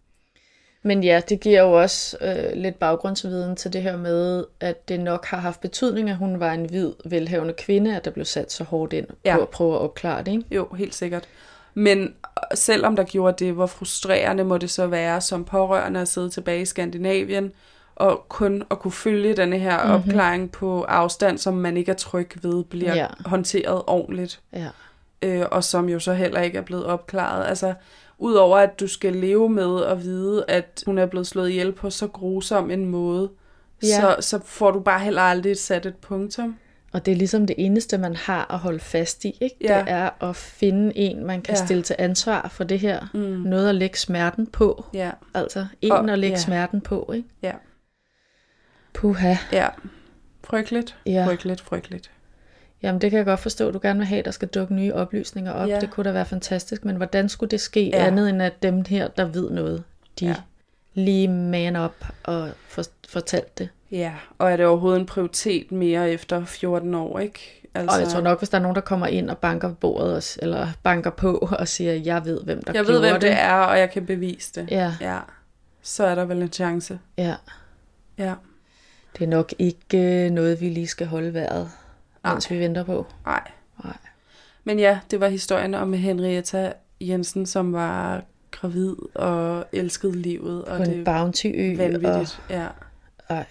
Men ja, det giver jo også øh, lidt baggrundsviden til det her med, at det nok har haft betydning, at hun var en hvid, velhavende kvinde, at der blev sat så hårdt ind ja. på at prøve at opklare det, ikke? Jo, helt sikkert. Men selvom der gjorde det, hvor frustrerende må det så være som pårørende at sidde tilbage i Skandinavien, og kun at kunne følge denne her mm-hmm. opklaring på afstand, som man ikke er tryg ved, bliver ja. håndteret ordentligt. Ja. Øh, og som jo så heller ikke er blevet opklaret. Altså, udover at du skal leve med at vide, at hun er blevet slået ihjel på så grusom en måde, ja. så, så får du bare heller aldrig sat et punktum. Og det er ligesom det eneste, man har at holde fast i, ikke? Ja. Det er at finde en, man kan ja. stille til ansvar for det her. Mm. Noget at lægge smerten på. Ja. Altså, en og, at lægge ja. smerten på, ikke? Ja. Puha. Ja. Frygteligt. Ja. Frygteligt, frygteligt. Jamen, det kan jeg godt forstå, at du gerne vil have, at der skal dukke nye oplysninger op. Ja. Det kunne da være fantastisk. Men hvordan skulle det ske ja. andet, end at dem her, der ved noget, de ja. lige man op og fortalte det? Ja, og er det overhovedet en prioritet mere efter fjorten år, ikke? Altså... Og jeg tror nok, hvis der er nogen, der kommer ind og banker på bordet, eller banker på og siger, jeg ved, hvem der jeg gjorde det. Jeg ved, hvem det er, og jeg kan bevise det. Ja. ja. Så er der vel en chance. Ja. Ja. Det er nok ikke noget, vi lige skal holde vejret, mens vi venter på. Nej. Nej. Men ja, det var historien om Henrietta Jensen, som var gravid og elskede livet. Og på en det bounty-ø. Vanvittigt, og... ja. Ej.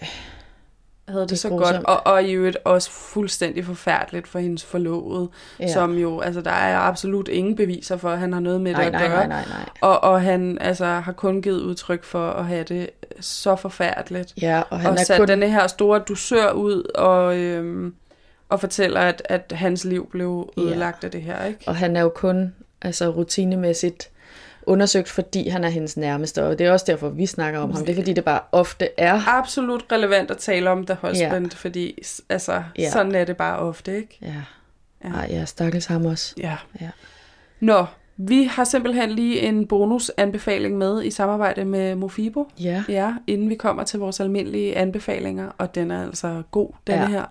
Havde det, det så grusomt. godt, og, og i øvrigt også fuldstændig forfærdeligt for hendes forlovede, ja. som jo, altså der er absolut ingen beviser for, at han har noget med nej, det at nej, gøre, nej, nej, nej. Og, og han altså har kun givet udtryk for at have det så forfærdeligt, ja, og han og er sat kun... denne her store dusør ud, og, øhm, og fortæller, at, at hans liv blev ødelagt ja. af det her, ikke? Og han er jo kun altså rutinemæssigt undersøgt, fordi han er hendes nærmeste, og det er også derfor, vi snakker om ham. Det er, fordi det bare ofte er... absolut relevant at tale om The Husband, ja. fordi altså, ja. sådan er det bare ofte, ikke? Ja. Ja. Ej, jeg stakkels ham også. Ja. ja. Nå, vi har simpelthen lige en bonusanbefaling med i samarbejde med Mofibo. Ja. Ja, inden vi kommer til vores almindelige anbefalinger, og den er altså god, denne ja. her.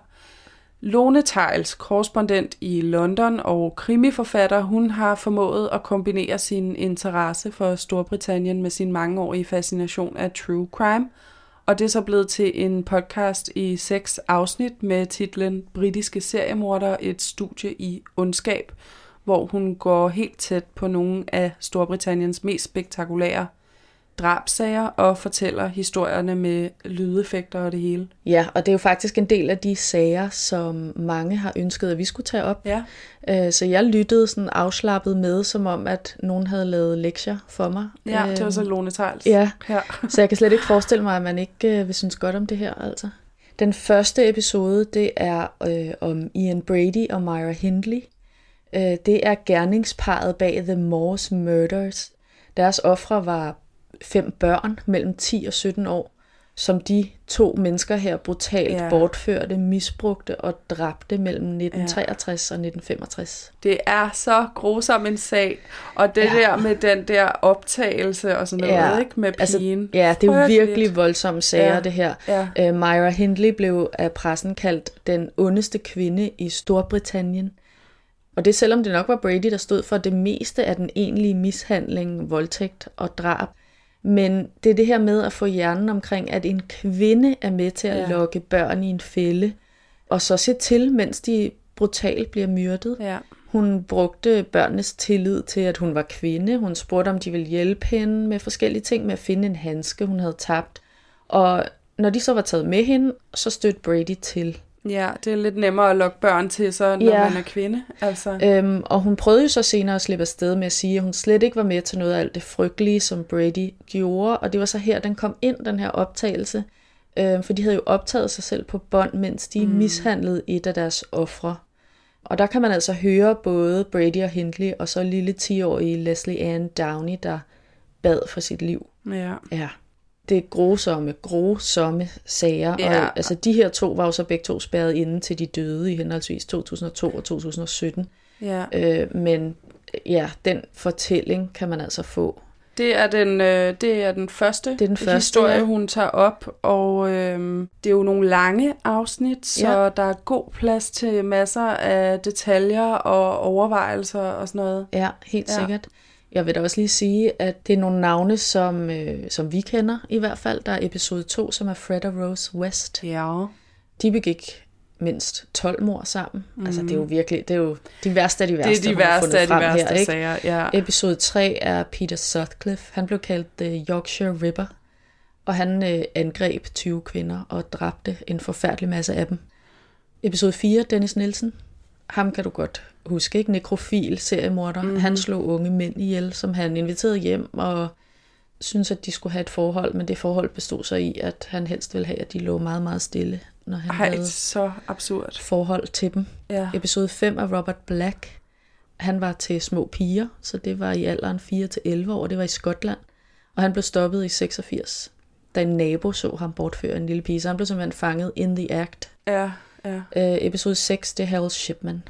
Lone Theils, korrespondent i London og krimiforfatter, hun har formået at kombinere sin interesse for Storbritannien med sin mangeårige fascination af true crime, og det er så blevet til en podcast i seks afsnit med titlen Britiske seriemordere, et studie i ondskab, hvor hun går helt tæt på nogle af Storbritanniens mest spektakulære drabsager og fortæller historierne med lydeffekter og det hele. Ja, og det er jo faktisk en del af de sager, som mange har ønsket, at vi skulle tage op. Ja. Så jeg lyttede sådan afslappet med, som om, at nogen havde lavet lektier for mig. Ja, det var så Lone Theils. Ja, ja. Så jeg kan slet ikke forestille mig, at man ikke vil synes godt om det her, altså. Den første episode, det er øh, om Ian Brady og Myra Hindley. Øh, det er gerningsparret bag The Morse Murders. Deres ofre var fem børn mellem ti og sytten år, som de to mennesker her brutalt ja. bortførte, misbrugte og dræbte mellem nitten treogtres ja. og nitten femogtres. Det er så grusom en sag, og det ja. der med den der optagelse og sådan noget, ja. ikke, med pigen. Altså, ja, det er jo virkelig voldsomme sager, ja. det her. Ja. Uh, Myra Hindley blev af pressen kaldt den ondeste kvinde i Storbritannien. Og det selvom det nok var Brady, der stod for det meste af den egentlige mishandling, voldtægt og drab. Men det er det her med at få hjernen omkring, at en kvinde er med til at ja. lokke børn i en fælde, og så se til, mens de brutalt bliver myrdet. Ja. Hun brugte børnenes tillid til, at hun var kvinde. Hun spurgte, om de ville hjælpe hende med forskellige ting, med at finde en handske, hun havde tabt. Og når de så var taget med hende, så stødte Brady til. Ja, det er lidt nemmere at lokke børn til så, når ja. man er kvinde. Altså. Øhm, og hun prøvede jo så senere at slippe afsted med at sige, at hun slet ikke var med til noget af alt det frygtelige, som Brady gjorde. Og det var så her, den kom ind, den her optagelse. Øhm, for de havde jo optaget sig selv på bånd, mens de mm. mishandlede et af deres ofre. Og der kan man altså høre både Brady og Hindley, og så lille ti-årige Leslie Ann Downey, der bad for sit liv. Ja. Ja. Det er grusomme, grusomme sager, ja. og altså, de her to var jo så begge to spærret inde til de døde i henholdsvis to tusind og to og to tusind og sytten. Ja. Øh, men ja, den fortælling kan man altså få. Det er den, øh, det er den første, det er den første historie, ja. hun tager op, og øh, det er jo nogle lange afsnit, så ja. der er god plads til masser af detaljer og overvejelser og sådan noget. Ja, helt ja. sikkert. Jeg vil da også lige sige, at det er nogle navne, som, øh, som vi kender i hvert fald. Der er episode to, som er Fred og Rose West. Ja. De begik mindst tolv mord sammen. Mm. Altså det er jo virkelig, det er jo de værste af de værste. Det er de værste af de værste her, sager, ja. Episode tre er Peter Sutcliffe. Han blev kaldt The Yorkshire Ripper. Og han øh, angreb tyve kvinder og dræbte en forfærdelig masse af dem. Episode fire, Dennis Nielsen. Ham kan du godt huske, ikke? Nekrofil seriemorder. Mm-hmm. Han slog unge mænd ihjel, som han inviterede hjem og syntes, at de skulle have et forhold, men det forhold bestod så i, at han helst ville have, at de lå meget, meget stille, når han Ej, havde så absurd. forhold til dem. Ja. Episode fem af Robert Black. Han var til små piger, så det var i alderen fire til elleve år, det var i Skotland. Og han blev stoppet i seksogfirs, da en nabo så ham bortføre en lille pige, så han blev simpelthen fanget in the act. Ja. Ja. Øh, episode seks, det er Harold Shipman.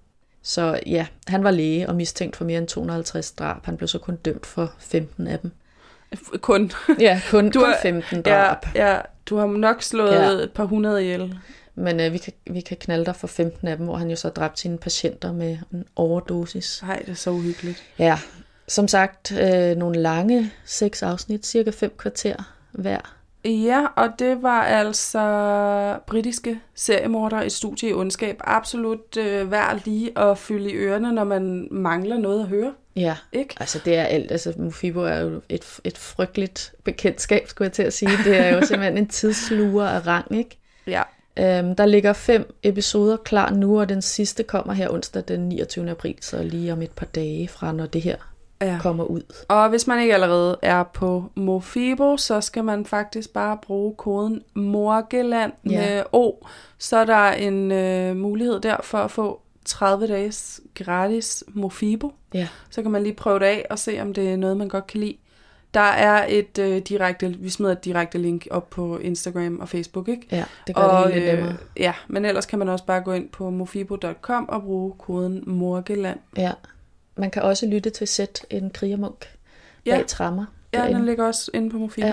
Så ja, han var læge og mistænkt for mere end to hundrede og halvtreds drab. Han blev så kun dømt for femten af dem. Kun? Ja, kun, du kun har, femten drab. Ja, ja, du har nok slået ja. et par hundrede ihjel. Men øh, vi, kan, vi kan knalde dig for femten af dem, hvor han jo så dræbte sine patienter med en overdosis. Nej, det er så uhyggeligt. Ja, som sagt, øh, nogle lange seks afsnit, cirka fem kvarter hver. Ja, og det var altså britiske seriemorder, et studie i ondskab. Absolut øh, værd lige at fylde i ørerne, når man mangler noget at høre. Ja, ikke? Altså det er alt. Altså Mofibo er jo et, et frygteligt bekendtskab, skulle jeg til at sige. Det er jo simpelthen en tidsluger af rang, ikke? Ja. Øhm, der ligger fem episoder klar nu, og den sidste kommer her onsdag den niogtyvende april, så lige om et par dage fra, når det her ja. kommer ud. Og hvis man ikke allerede er på Mofibo, så skal man faktisk bare bruge koden Morgeland ja. med O. Så er der en øh, mulighed der for at få tredive dages gratis Mofibo. Ja. Så kan man lige prøve det af og se, om det er noget, man godt kan lide. Der er et øh, direkte, vi smider et direkte link op på Instagram og Facebook, ikke? Ja, det gør og, det helt nemmere. Øh, ja, men ellers kan man også bare gå ind på mofibo punktum com og bruge koden Morgeland. Ja, man kan også lytte til Sæt en krigermunk bag ja. tremmer. Ja, derinde. den ligger også inde på Mofibo. Ja.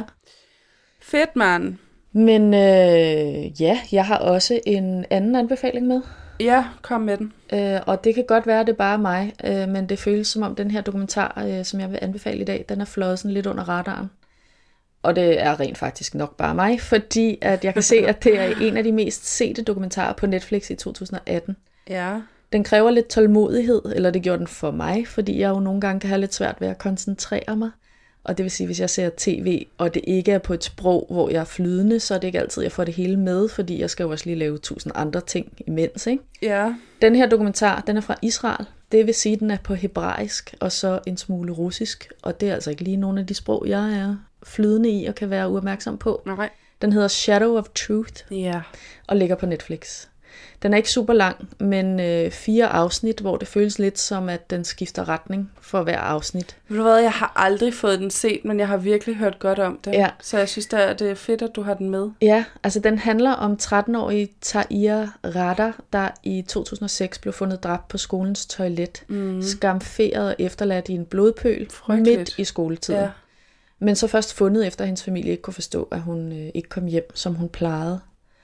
Fedt, mand. Men øh, ja, jeg har også en anden anbefaling med. Ja, kom med den. Øh, og det kan godt være, at det er bare mig, øh, men det føles som om den her dokumentar, øh, som jeg vil anbefale i dag, den er fløjet sådan lidt under radaren. Og det er rent faktisk nok bare mig, fordi at jeg kan se, at det er en af de mest sete dokumentarer på Netflix i to tusind og atten. Ja. Den kræver lidt tålmodighed, eller det gjorde den for mig, fordi jeg jo nogle gange kan have lidt svært ved at koncentrere mig. Og det vil sige, hvis jeg ser tv, og det ikke er på et sprog, hvor jeg er flydende, så er det ikke altid, jeg får det hele med, fordi jeg skal jo også lige lave tusind andre ting imens, ikke? Ja. Den her dokumentar, den er fra Israel. Det vil sige, den er på hebraisk, og så en smule russisk. Og det er altså ikke lige nogle af de sprog, jeg er flydende i og kan være uopmærksom på. Nej. Den hedder Shadow of Truth, ja. og ligger på Netflix. Den er ikke super lang, men øh, fire afsnit, hvor det føles lidt som, at den skifter retning for hver afsnit. Ved du hvad, jeg har aldrig fået den set, men jeg har virkelig hørt godt om det. Ja. Så jeg synes, det er, det er fedt, at du har den med. Ja, altså den handler om tretten-årige Tahir Radar, der i to tusind og seks blev fundet dræbt på skolens toilet. Mm. Skamferet og efterladt i en blodpøl Frygteligt. midt i skoletiden. Ja. Men så først fundet efter, at hendes familie ikke kunne forstå, at hun øh, ikke kom hjem, som hun plejede.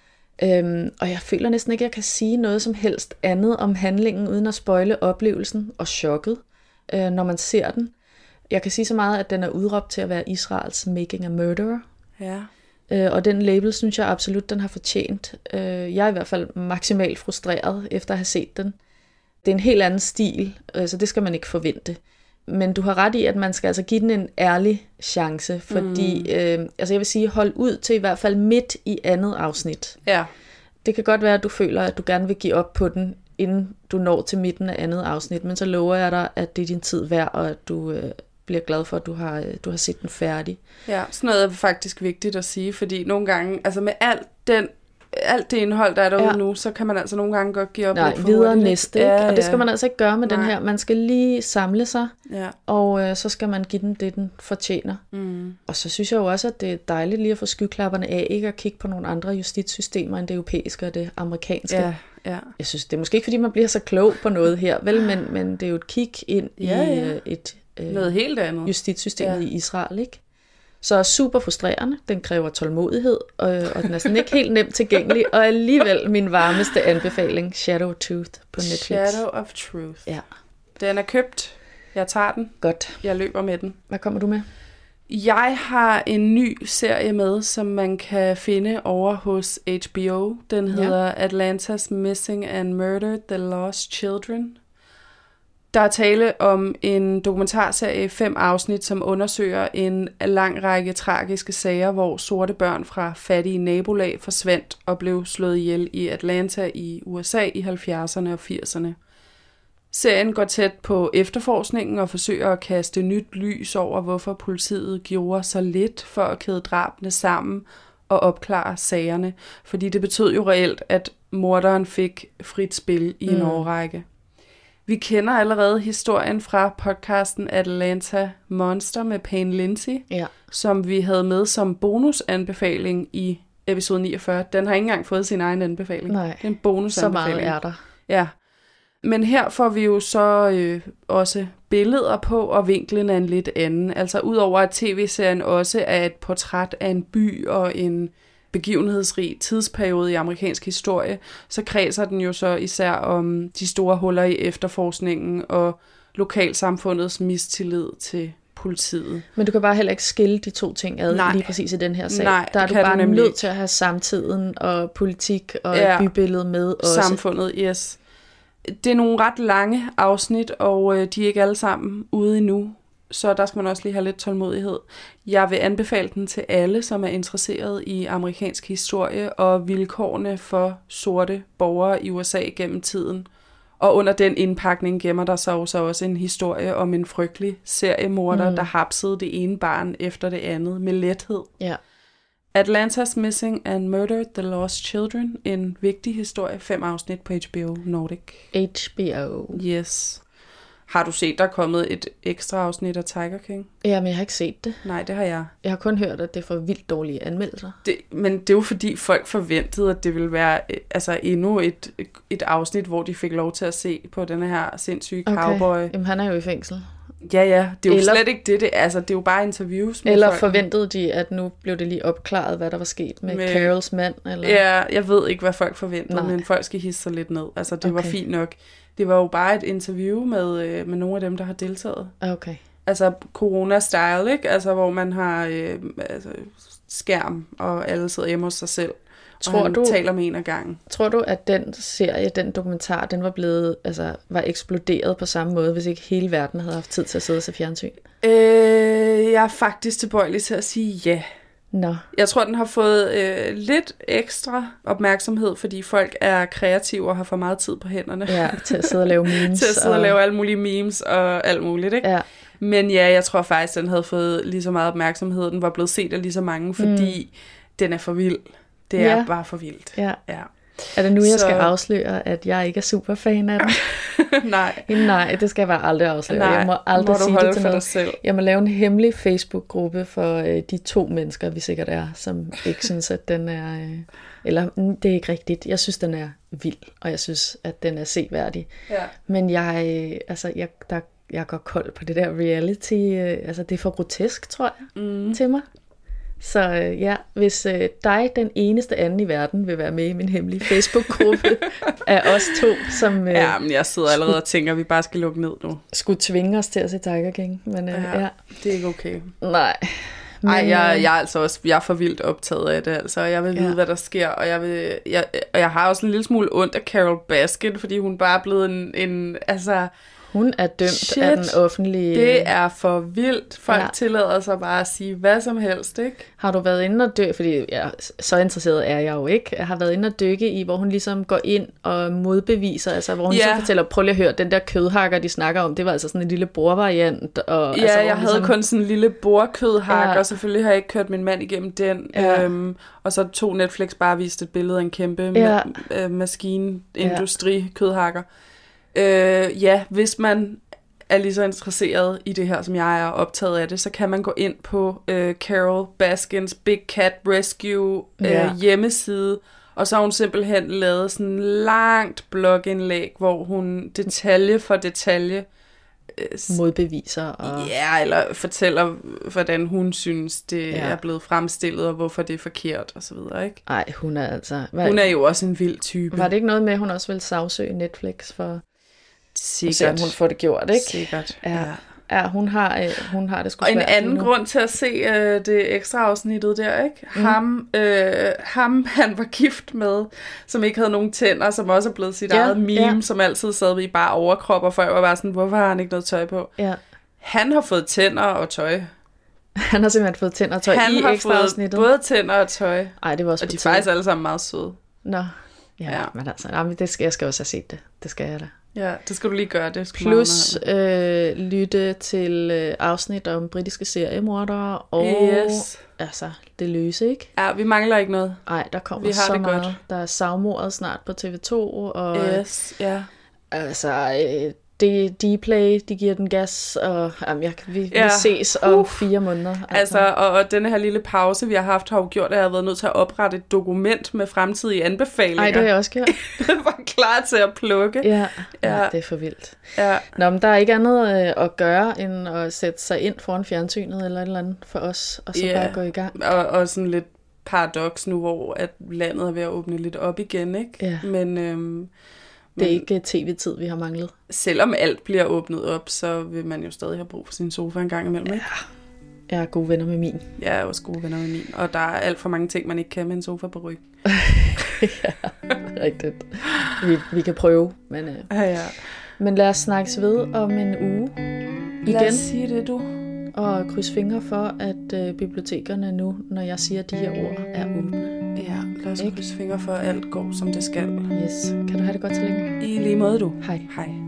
Øhm, og jeg føler næsten ikke, at jeg kan sige noget som helst andet om handlingen, uden at spoile oplevelsen og chokket, øh, når man ser den. Jeg kan sige så meget, at den er udråbt til at være Israels Making a Murderer. Ja. Øh, og den label, synes jeg absolut, den har fortjent. Øh, jeg er i hvert fald maksimalt frustreret, efter at have set den. Det er en helt anden stil, øh, så det skal man ikke forvente. Men du har ret i, at man skal altså give den en ærlig chance, fordi mm. øh, altså jeg vil sige, hold ud til i hvert fald midt i andet afsnit. Ja. Det kan godt være, at du føler, at du gerne vil give op på den, inden du når til midten af andet afsnit, men så lover jeg dig, at det er din tid værd, og at du øh, bliver glad for, at du har, øh, du har set den færdig. Ja, sådan noget er faktisk vigtigt at sige, fordi nogle gange, altså med alt den alt det indhold, der er derude ja. nu, så kan man altså nogle gange godt give op Nej, lidt for videre hurtigt. næste, ikke? Ja, og det skal man altså ikke gøre med Nej. den her. Man skal lige samle sig, ja. og øh, så skal man give den det, den fortjener. Mm. Og så synes jeg jo også, at det er dejligt lige at få skyklapperne af, ikke at kigge på nogle andre justitssystemer end det europæiske og det amerikanske. Ja, ja. Jeg synes, det er måske ikke, fordi man bliver så klog på noget her, vel, men, men det er jo et kig ind ja, i ja. øh, et øh, noget helt andet. Justitssystemet ja. i Israel, ikke? Så super frustrerende, den kræver tålmodighed, og, og den er sådan ikke helt nemt tilgængelig, og alligevel min varmeste anbefaling, Shadow of Truth på Netflix. Shadow of Truth. Ja. Den er købt. Jeg tager den. Godt. Jeg løber med den. Hvad kommer du med? Jeg har en ny serie med, som man kan finde over hos H B O. Den hedder ja. Atlanta's Missing and Murdered: The Lost Children. Der er tale om en dokumentarserie i fem afsnit, som undersøger en lang række tragiske sager, hvor sorte børn fra fattige nabolag forsvandt og blev slået ihjel i Atlanta i U S A i halvfjerdserne og firserne. Serien går tæt på efterforskningen og forsøger at kaste nyt lys over, hvorfor politiet gjorde så lidt for at kæde drabene sammen og opklare sagerne. Fordi det betød jo reelt, at morderen fik frit spil i en mm. årrække. Vi kender allerede historien fra podcasten Atlanta Monster med Payne Lindsay, ja. som vi havde med som bonusanbefaling i episode niogfyrre. Den har ikke engang fået sin egen anbefaling. Nej, det er en bonusanbefaling. Så meget er der. Ja. Men her får vi jo så øh, også billeder på, og vinklen er en lidt anden. Altså udover at tv-serien også er et portræt af en by og en begivenhedsrig tidsperiode i amerikansk historie, så kredser den jo så især om de store huller i efterforskningen og lokalsamfundets mistillid til politiet. Men du kan bare heller ikke skille de to ting ad Nej. lige præcis i den her sag. Nej, der er du du bare du nødt ikke. til at have samtiden og politik og ja. bybilledet med også. Samfundet, yes. Det er nogle ret lange afsnit, og øh, de er ikke alle sammen ude endnu, så der skal man også lige have lidt tålmodighed. Jeg vil anbefale den til alle, som er interesseret i amerikansk historie og vilkårene for sorte borgere i U S A gennem tiden. Og under den indpakning gemmer der sig også, også en historie om en frygtelig seriemorder, mm. der hapsede det ene barn efter det andet med lethed. Ja. Atlanta's Missing and Murdered: The Lost Children. En vigtig historie. Fem afsnit på H B O Nordic. H B O. Yes. Har du set, der er kommet et ekstra afsnit af Tiger King? Ja, men jeg har ikke set det. Nej, det har jeg. Jeg har kun hørt, at det får vildt dårlige anmeldelser. Det, men det er jo fordi, folk forventede, at det ville være altså, endnu et, et afsnit, hvor de fik lov til at se på denne her sindssyge okay. cowboy. Jamen, han er jo i fængsel. Ja, ja. Det er jo eller, slet ikke det. Det, altså, det er jo bare interviews med Eller folk. forventede de, at nu blev det lige opklaret, hvad der var sket med, med Carols mand? Eller? Ja, jeg ved ikke, hvad folk forventede, Nej. men folk skal hisse sig lidt ned. Altså, det okay. var fint nok. Det var jo bare et interview med, med nogle af dem, der har deltaget. Okay. Altså corona-style, ikke? Altså, hvor man har øh, altså, skærm, og alle sidder hjemme hos sig selv. Tror og han du, taler med en af gangen. Tror du, at den serie, den dokumentar, den var blevet, altså, var eksploderet på samme måde, hvis ikke hele verden havde haft tid til at sidde og se fjernsyn? Øh, jeg er faktisk tilbøjelig til at sige ja. Nå. Jeg tror, den har fået øh, lidt ekstra opmærksomhed, fordi folk er kreative og har for meget tid på hænderne. Ja, til at sidde og lave memes. til at sidde og... og lave alle mulige memes og alt muligt, ikke? Ja. Men ja, jeg tror faktisk, den havde fået lige så meget opmærksomhed. Den var blevet set af lige så mange, fordi mm. den er for vild. Det er ja. bare for vildt. Ja. ja. Er det nu, jeg så... skal afsløre, at jeg ikke er super fan af den? Nej. Nej, det skal jeg bare aldrig afsløre. Nej, jeg må aldrig må sige det til noget. selv. Jeg må lave en hemmelig Facebook-gruppe for øh, de to mennesker, vi sikkert er, som ikke synes, at den er... Øh, eller, det er ikke rigtigt. Jeg synes, den er vild, og jeg synes, at den er seværdig. Ja. Men jeg, øh, altså, jeg, der, jeg går kold på det der reality. Øh, altså, det er for grotesk, tror jeg, mm. til mig. Så øh, ja, hvis øh, dig, den eneste anden i verden, vil være med i min hemmelige Facebook-gruppe af os to, som øh, ja, men jeg sidder allerede skulle, og tænker, at vi bare skal lukke ned nu. Skulle tvinge os til at se Tiger King. Men øh, ja, ja, det er ikke okay. Nej. Men, Ej, jeg, jeg er altså også jeg er for vildt optaget af det, altså. Jeg vil vide, ja. hvad der sker, og jeg, vil, jeg, og jeg har også en lille smule ondt af Carole Baskin, fordi hun bare er blevet en, en altså... Hun er dømt Shit, af den offentlige... det er for vildt. Folk ja. tillader sig bare at sige hvad som helst, ikke? Har du været inde og dykke, fordi ja, så interesseret er jeg jo ikke, jeg har været inde og dykke i, hvor hun ligesom går ind og modbeviser, altså hvor hun ja. så fortæller, prøv lige at høre, den der kødhakker, de snakker om, det var altså sådan en lille bordvariant. Og, ja, altså, jeg havde ligesom... kun sådan en lille bordkødhakker, ja. og selvfølgelig har jeg ikke kørt min mand igennem den. Ja. Øhm, og så tog Netflix bare vist et billede af en kæmpe ja. ma- øh, maskinindustri ja. kødhakker. Øh, ja, hvis man er lige så interesseret i det her, som jeg er optaget af det, så kan man gå ind på øh, Carole Baskins Big Cat Rescue øh, ja. hjemmeside, og så har hun simpelthen lavet sådan en langt blogindlæg, hvor hun detalje for detalje øh, modbeviser. Og... Ja, eller fortæller, hvordan hun synes, det ja. er blevet fremstillet, og hvorfor det er forkert, og så videre, ikke? Ej, hun er altså... Hun er jo også en vild type. Var det ikke noget med, at hun også ville sagsøge Netflix for... Sikkert. Se, om hun får det gjort, ikke? Sikkert, ja. Ja, hun har, øh, hun har det sgu svært. Og en anden nu. grund til at se øh, det ekstra afsnittet der, ikke? Mm. Ham, øh, ham, han var gift med, som ikke havde nogen tænder, som også er blevet sit ja, eget meme, ja. som altid sad i bare overkrop, og folk var bare sådan, hvorfor har han ikke noget tøj på? Ja. Han har fået tænder og tøj. Han har simpelthen fået tænder og tøj han i har ekstra fået afsnittet. både tænder og tøj. Ej, det var også og de er faktisk alle sammen meget søde. Nå, ja, ja. men altså, jamen, det skal, jeg skal også have set det. Det skal jeg da. Ja, det skal du lige gøre. Det plus øh, lytte til øh, afsnit om britiske seriemordere og yes. altså det løse, ikke? Ja, vi mangler ikke noget. Nej, der kommer vi har så det meget. Godt. Der er Savmordet snart på T V to og yes, ja. Altså øh, det Dplay, de giver den gas, og jamen, jeg, vi, ja. vi ses om uh. fire måneder. Altså, altså og, og denne her lille pause, vi har haft, har jo gjort, at jeg har været nødt til at oprette et dokument med fremtidige anbefalinger. Nej, det har jeg også gjort. Jeg var klar til at plukke. Ja, ja. ja det er for vildt. Ja. Nå, men der er ikke andet øh, at gøre, end at sætte sig ind foran fjernsynet eller et eller andet for os, og så yeah. bare gå i gang. Og, og sådan lidt paradoks nu, hvor at landet er ved at åbne lidt op igen, ikke? Ja. Men... Øhm, det er ikke tv-tid, vi har manglet. Selvom alt bliver åbnet op, så vil man jo stadig have brug for sin sofa en gang imellem, ikke? Ja. Jeg er gode venner med min. Jeg er også gode venner med min. Og der er alt for mange ting, man ikke kan med en sofa på ryg. Ja, rigtigt. Vi, vi kan prøve, men, øh. ja, ja. men lad os snakkes ved om en uge igen. Lad os sige det, du. Og kryds fingre for, at øh, bibliotekerne nu, når jeg siger de her ord, er åbne. Ja, lad os krydse fingre for, at alt går, som det skal. Yes. Kan du have det godt så længe? I lige måde, du. Hej. Hej.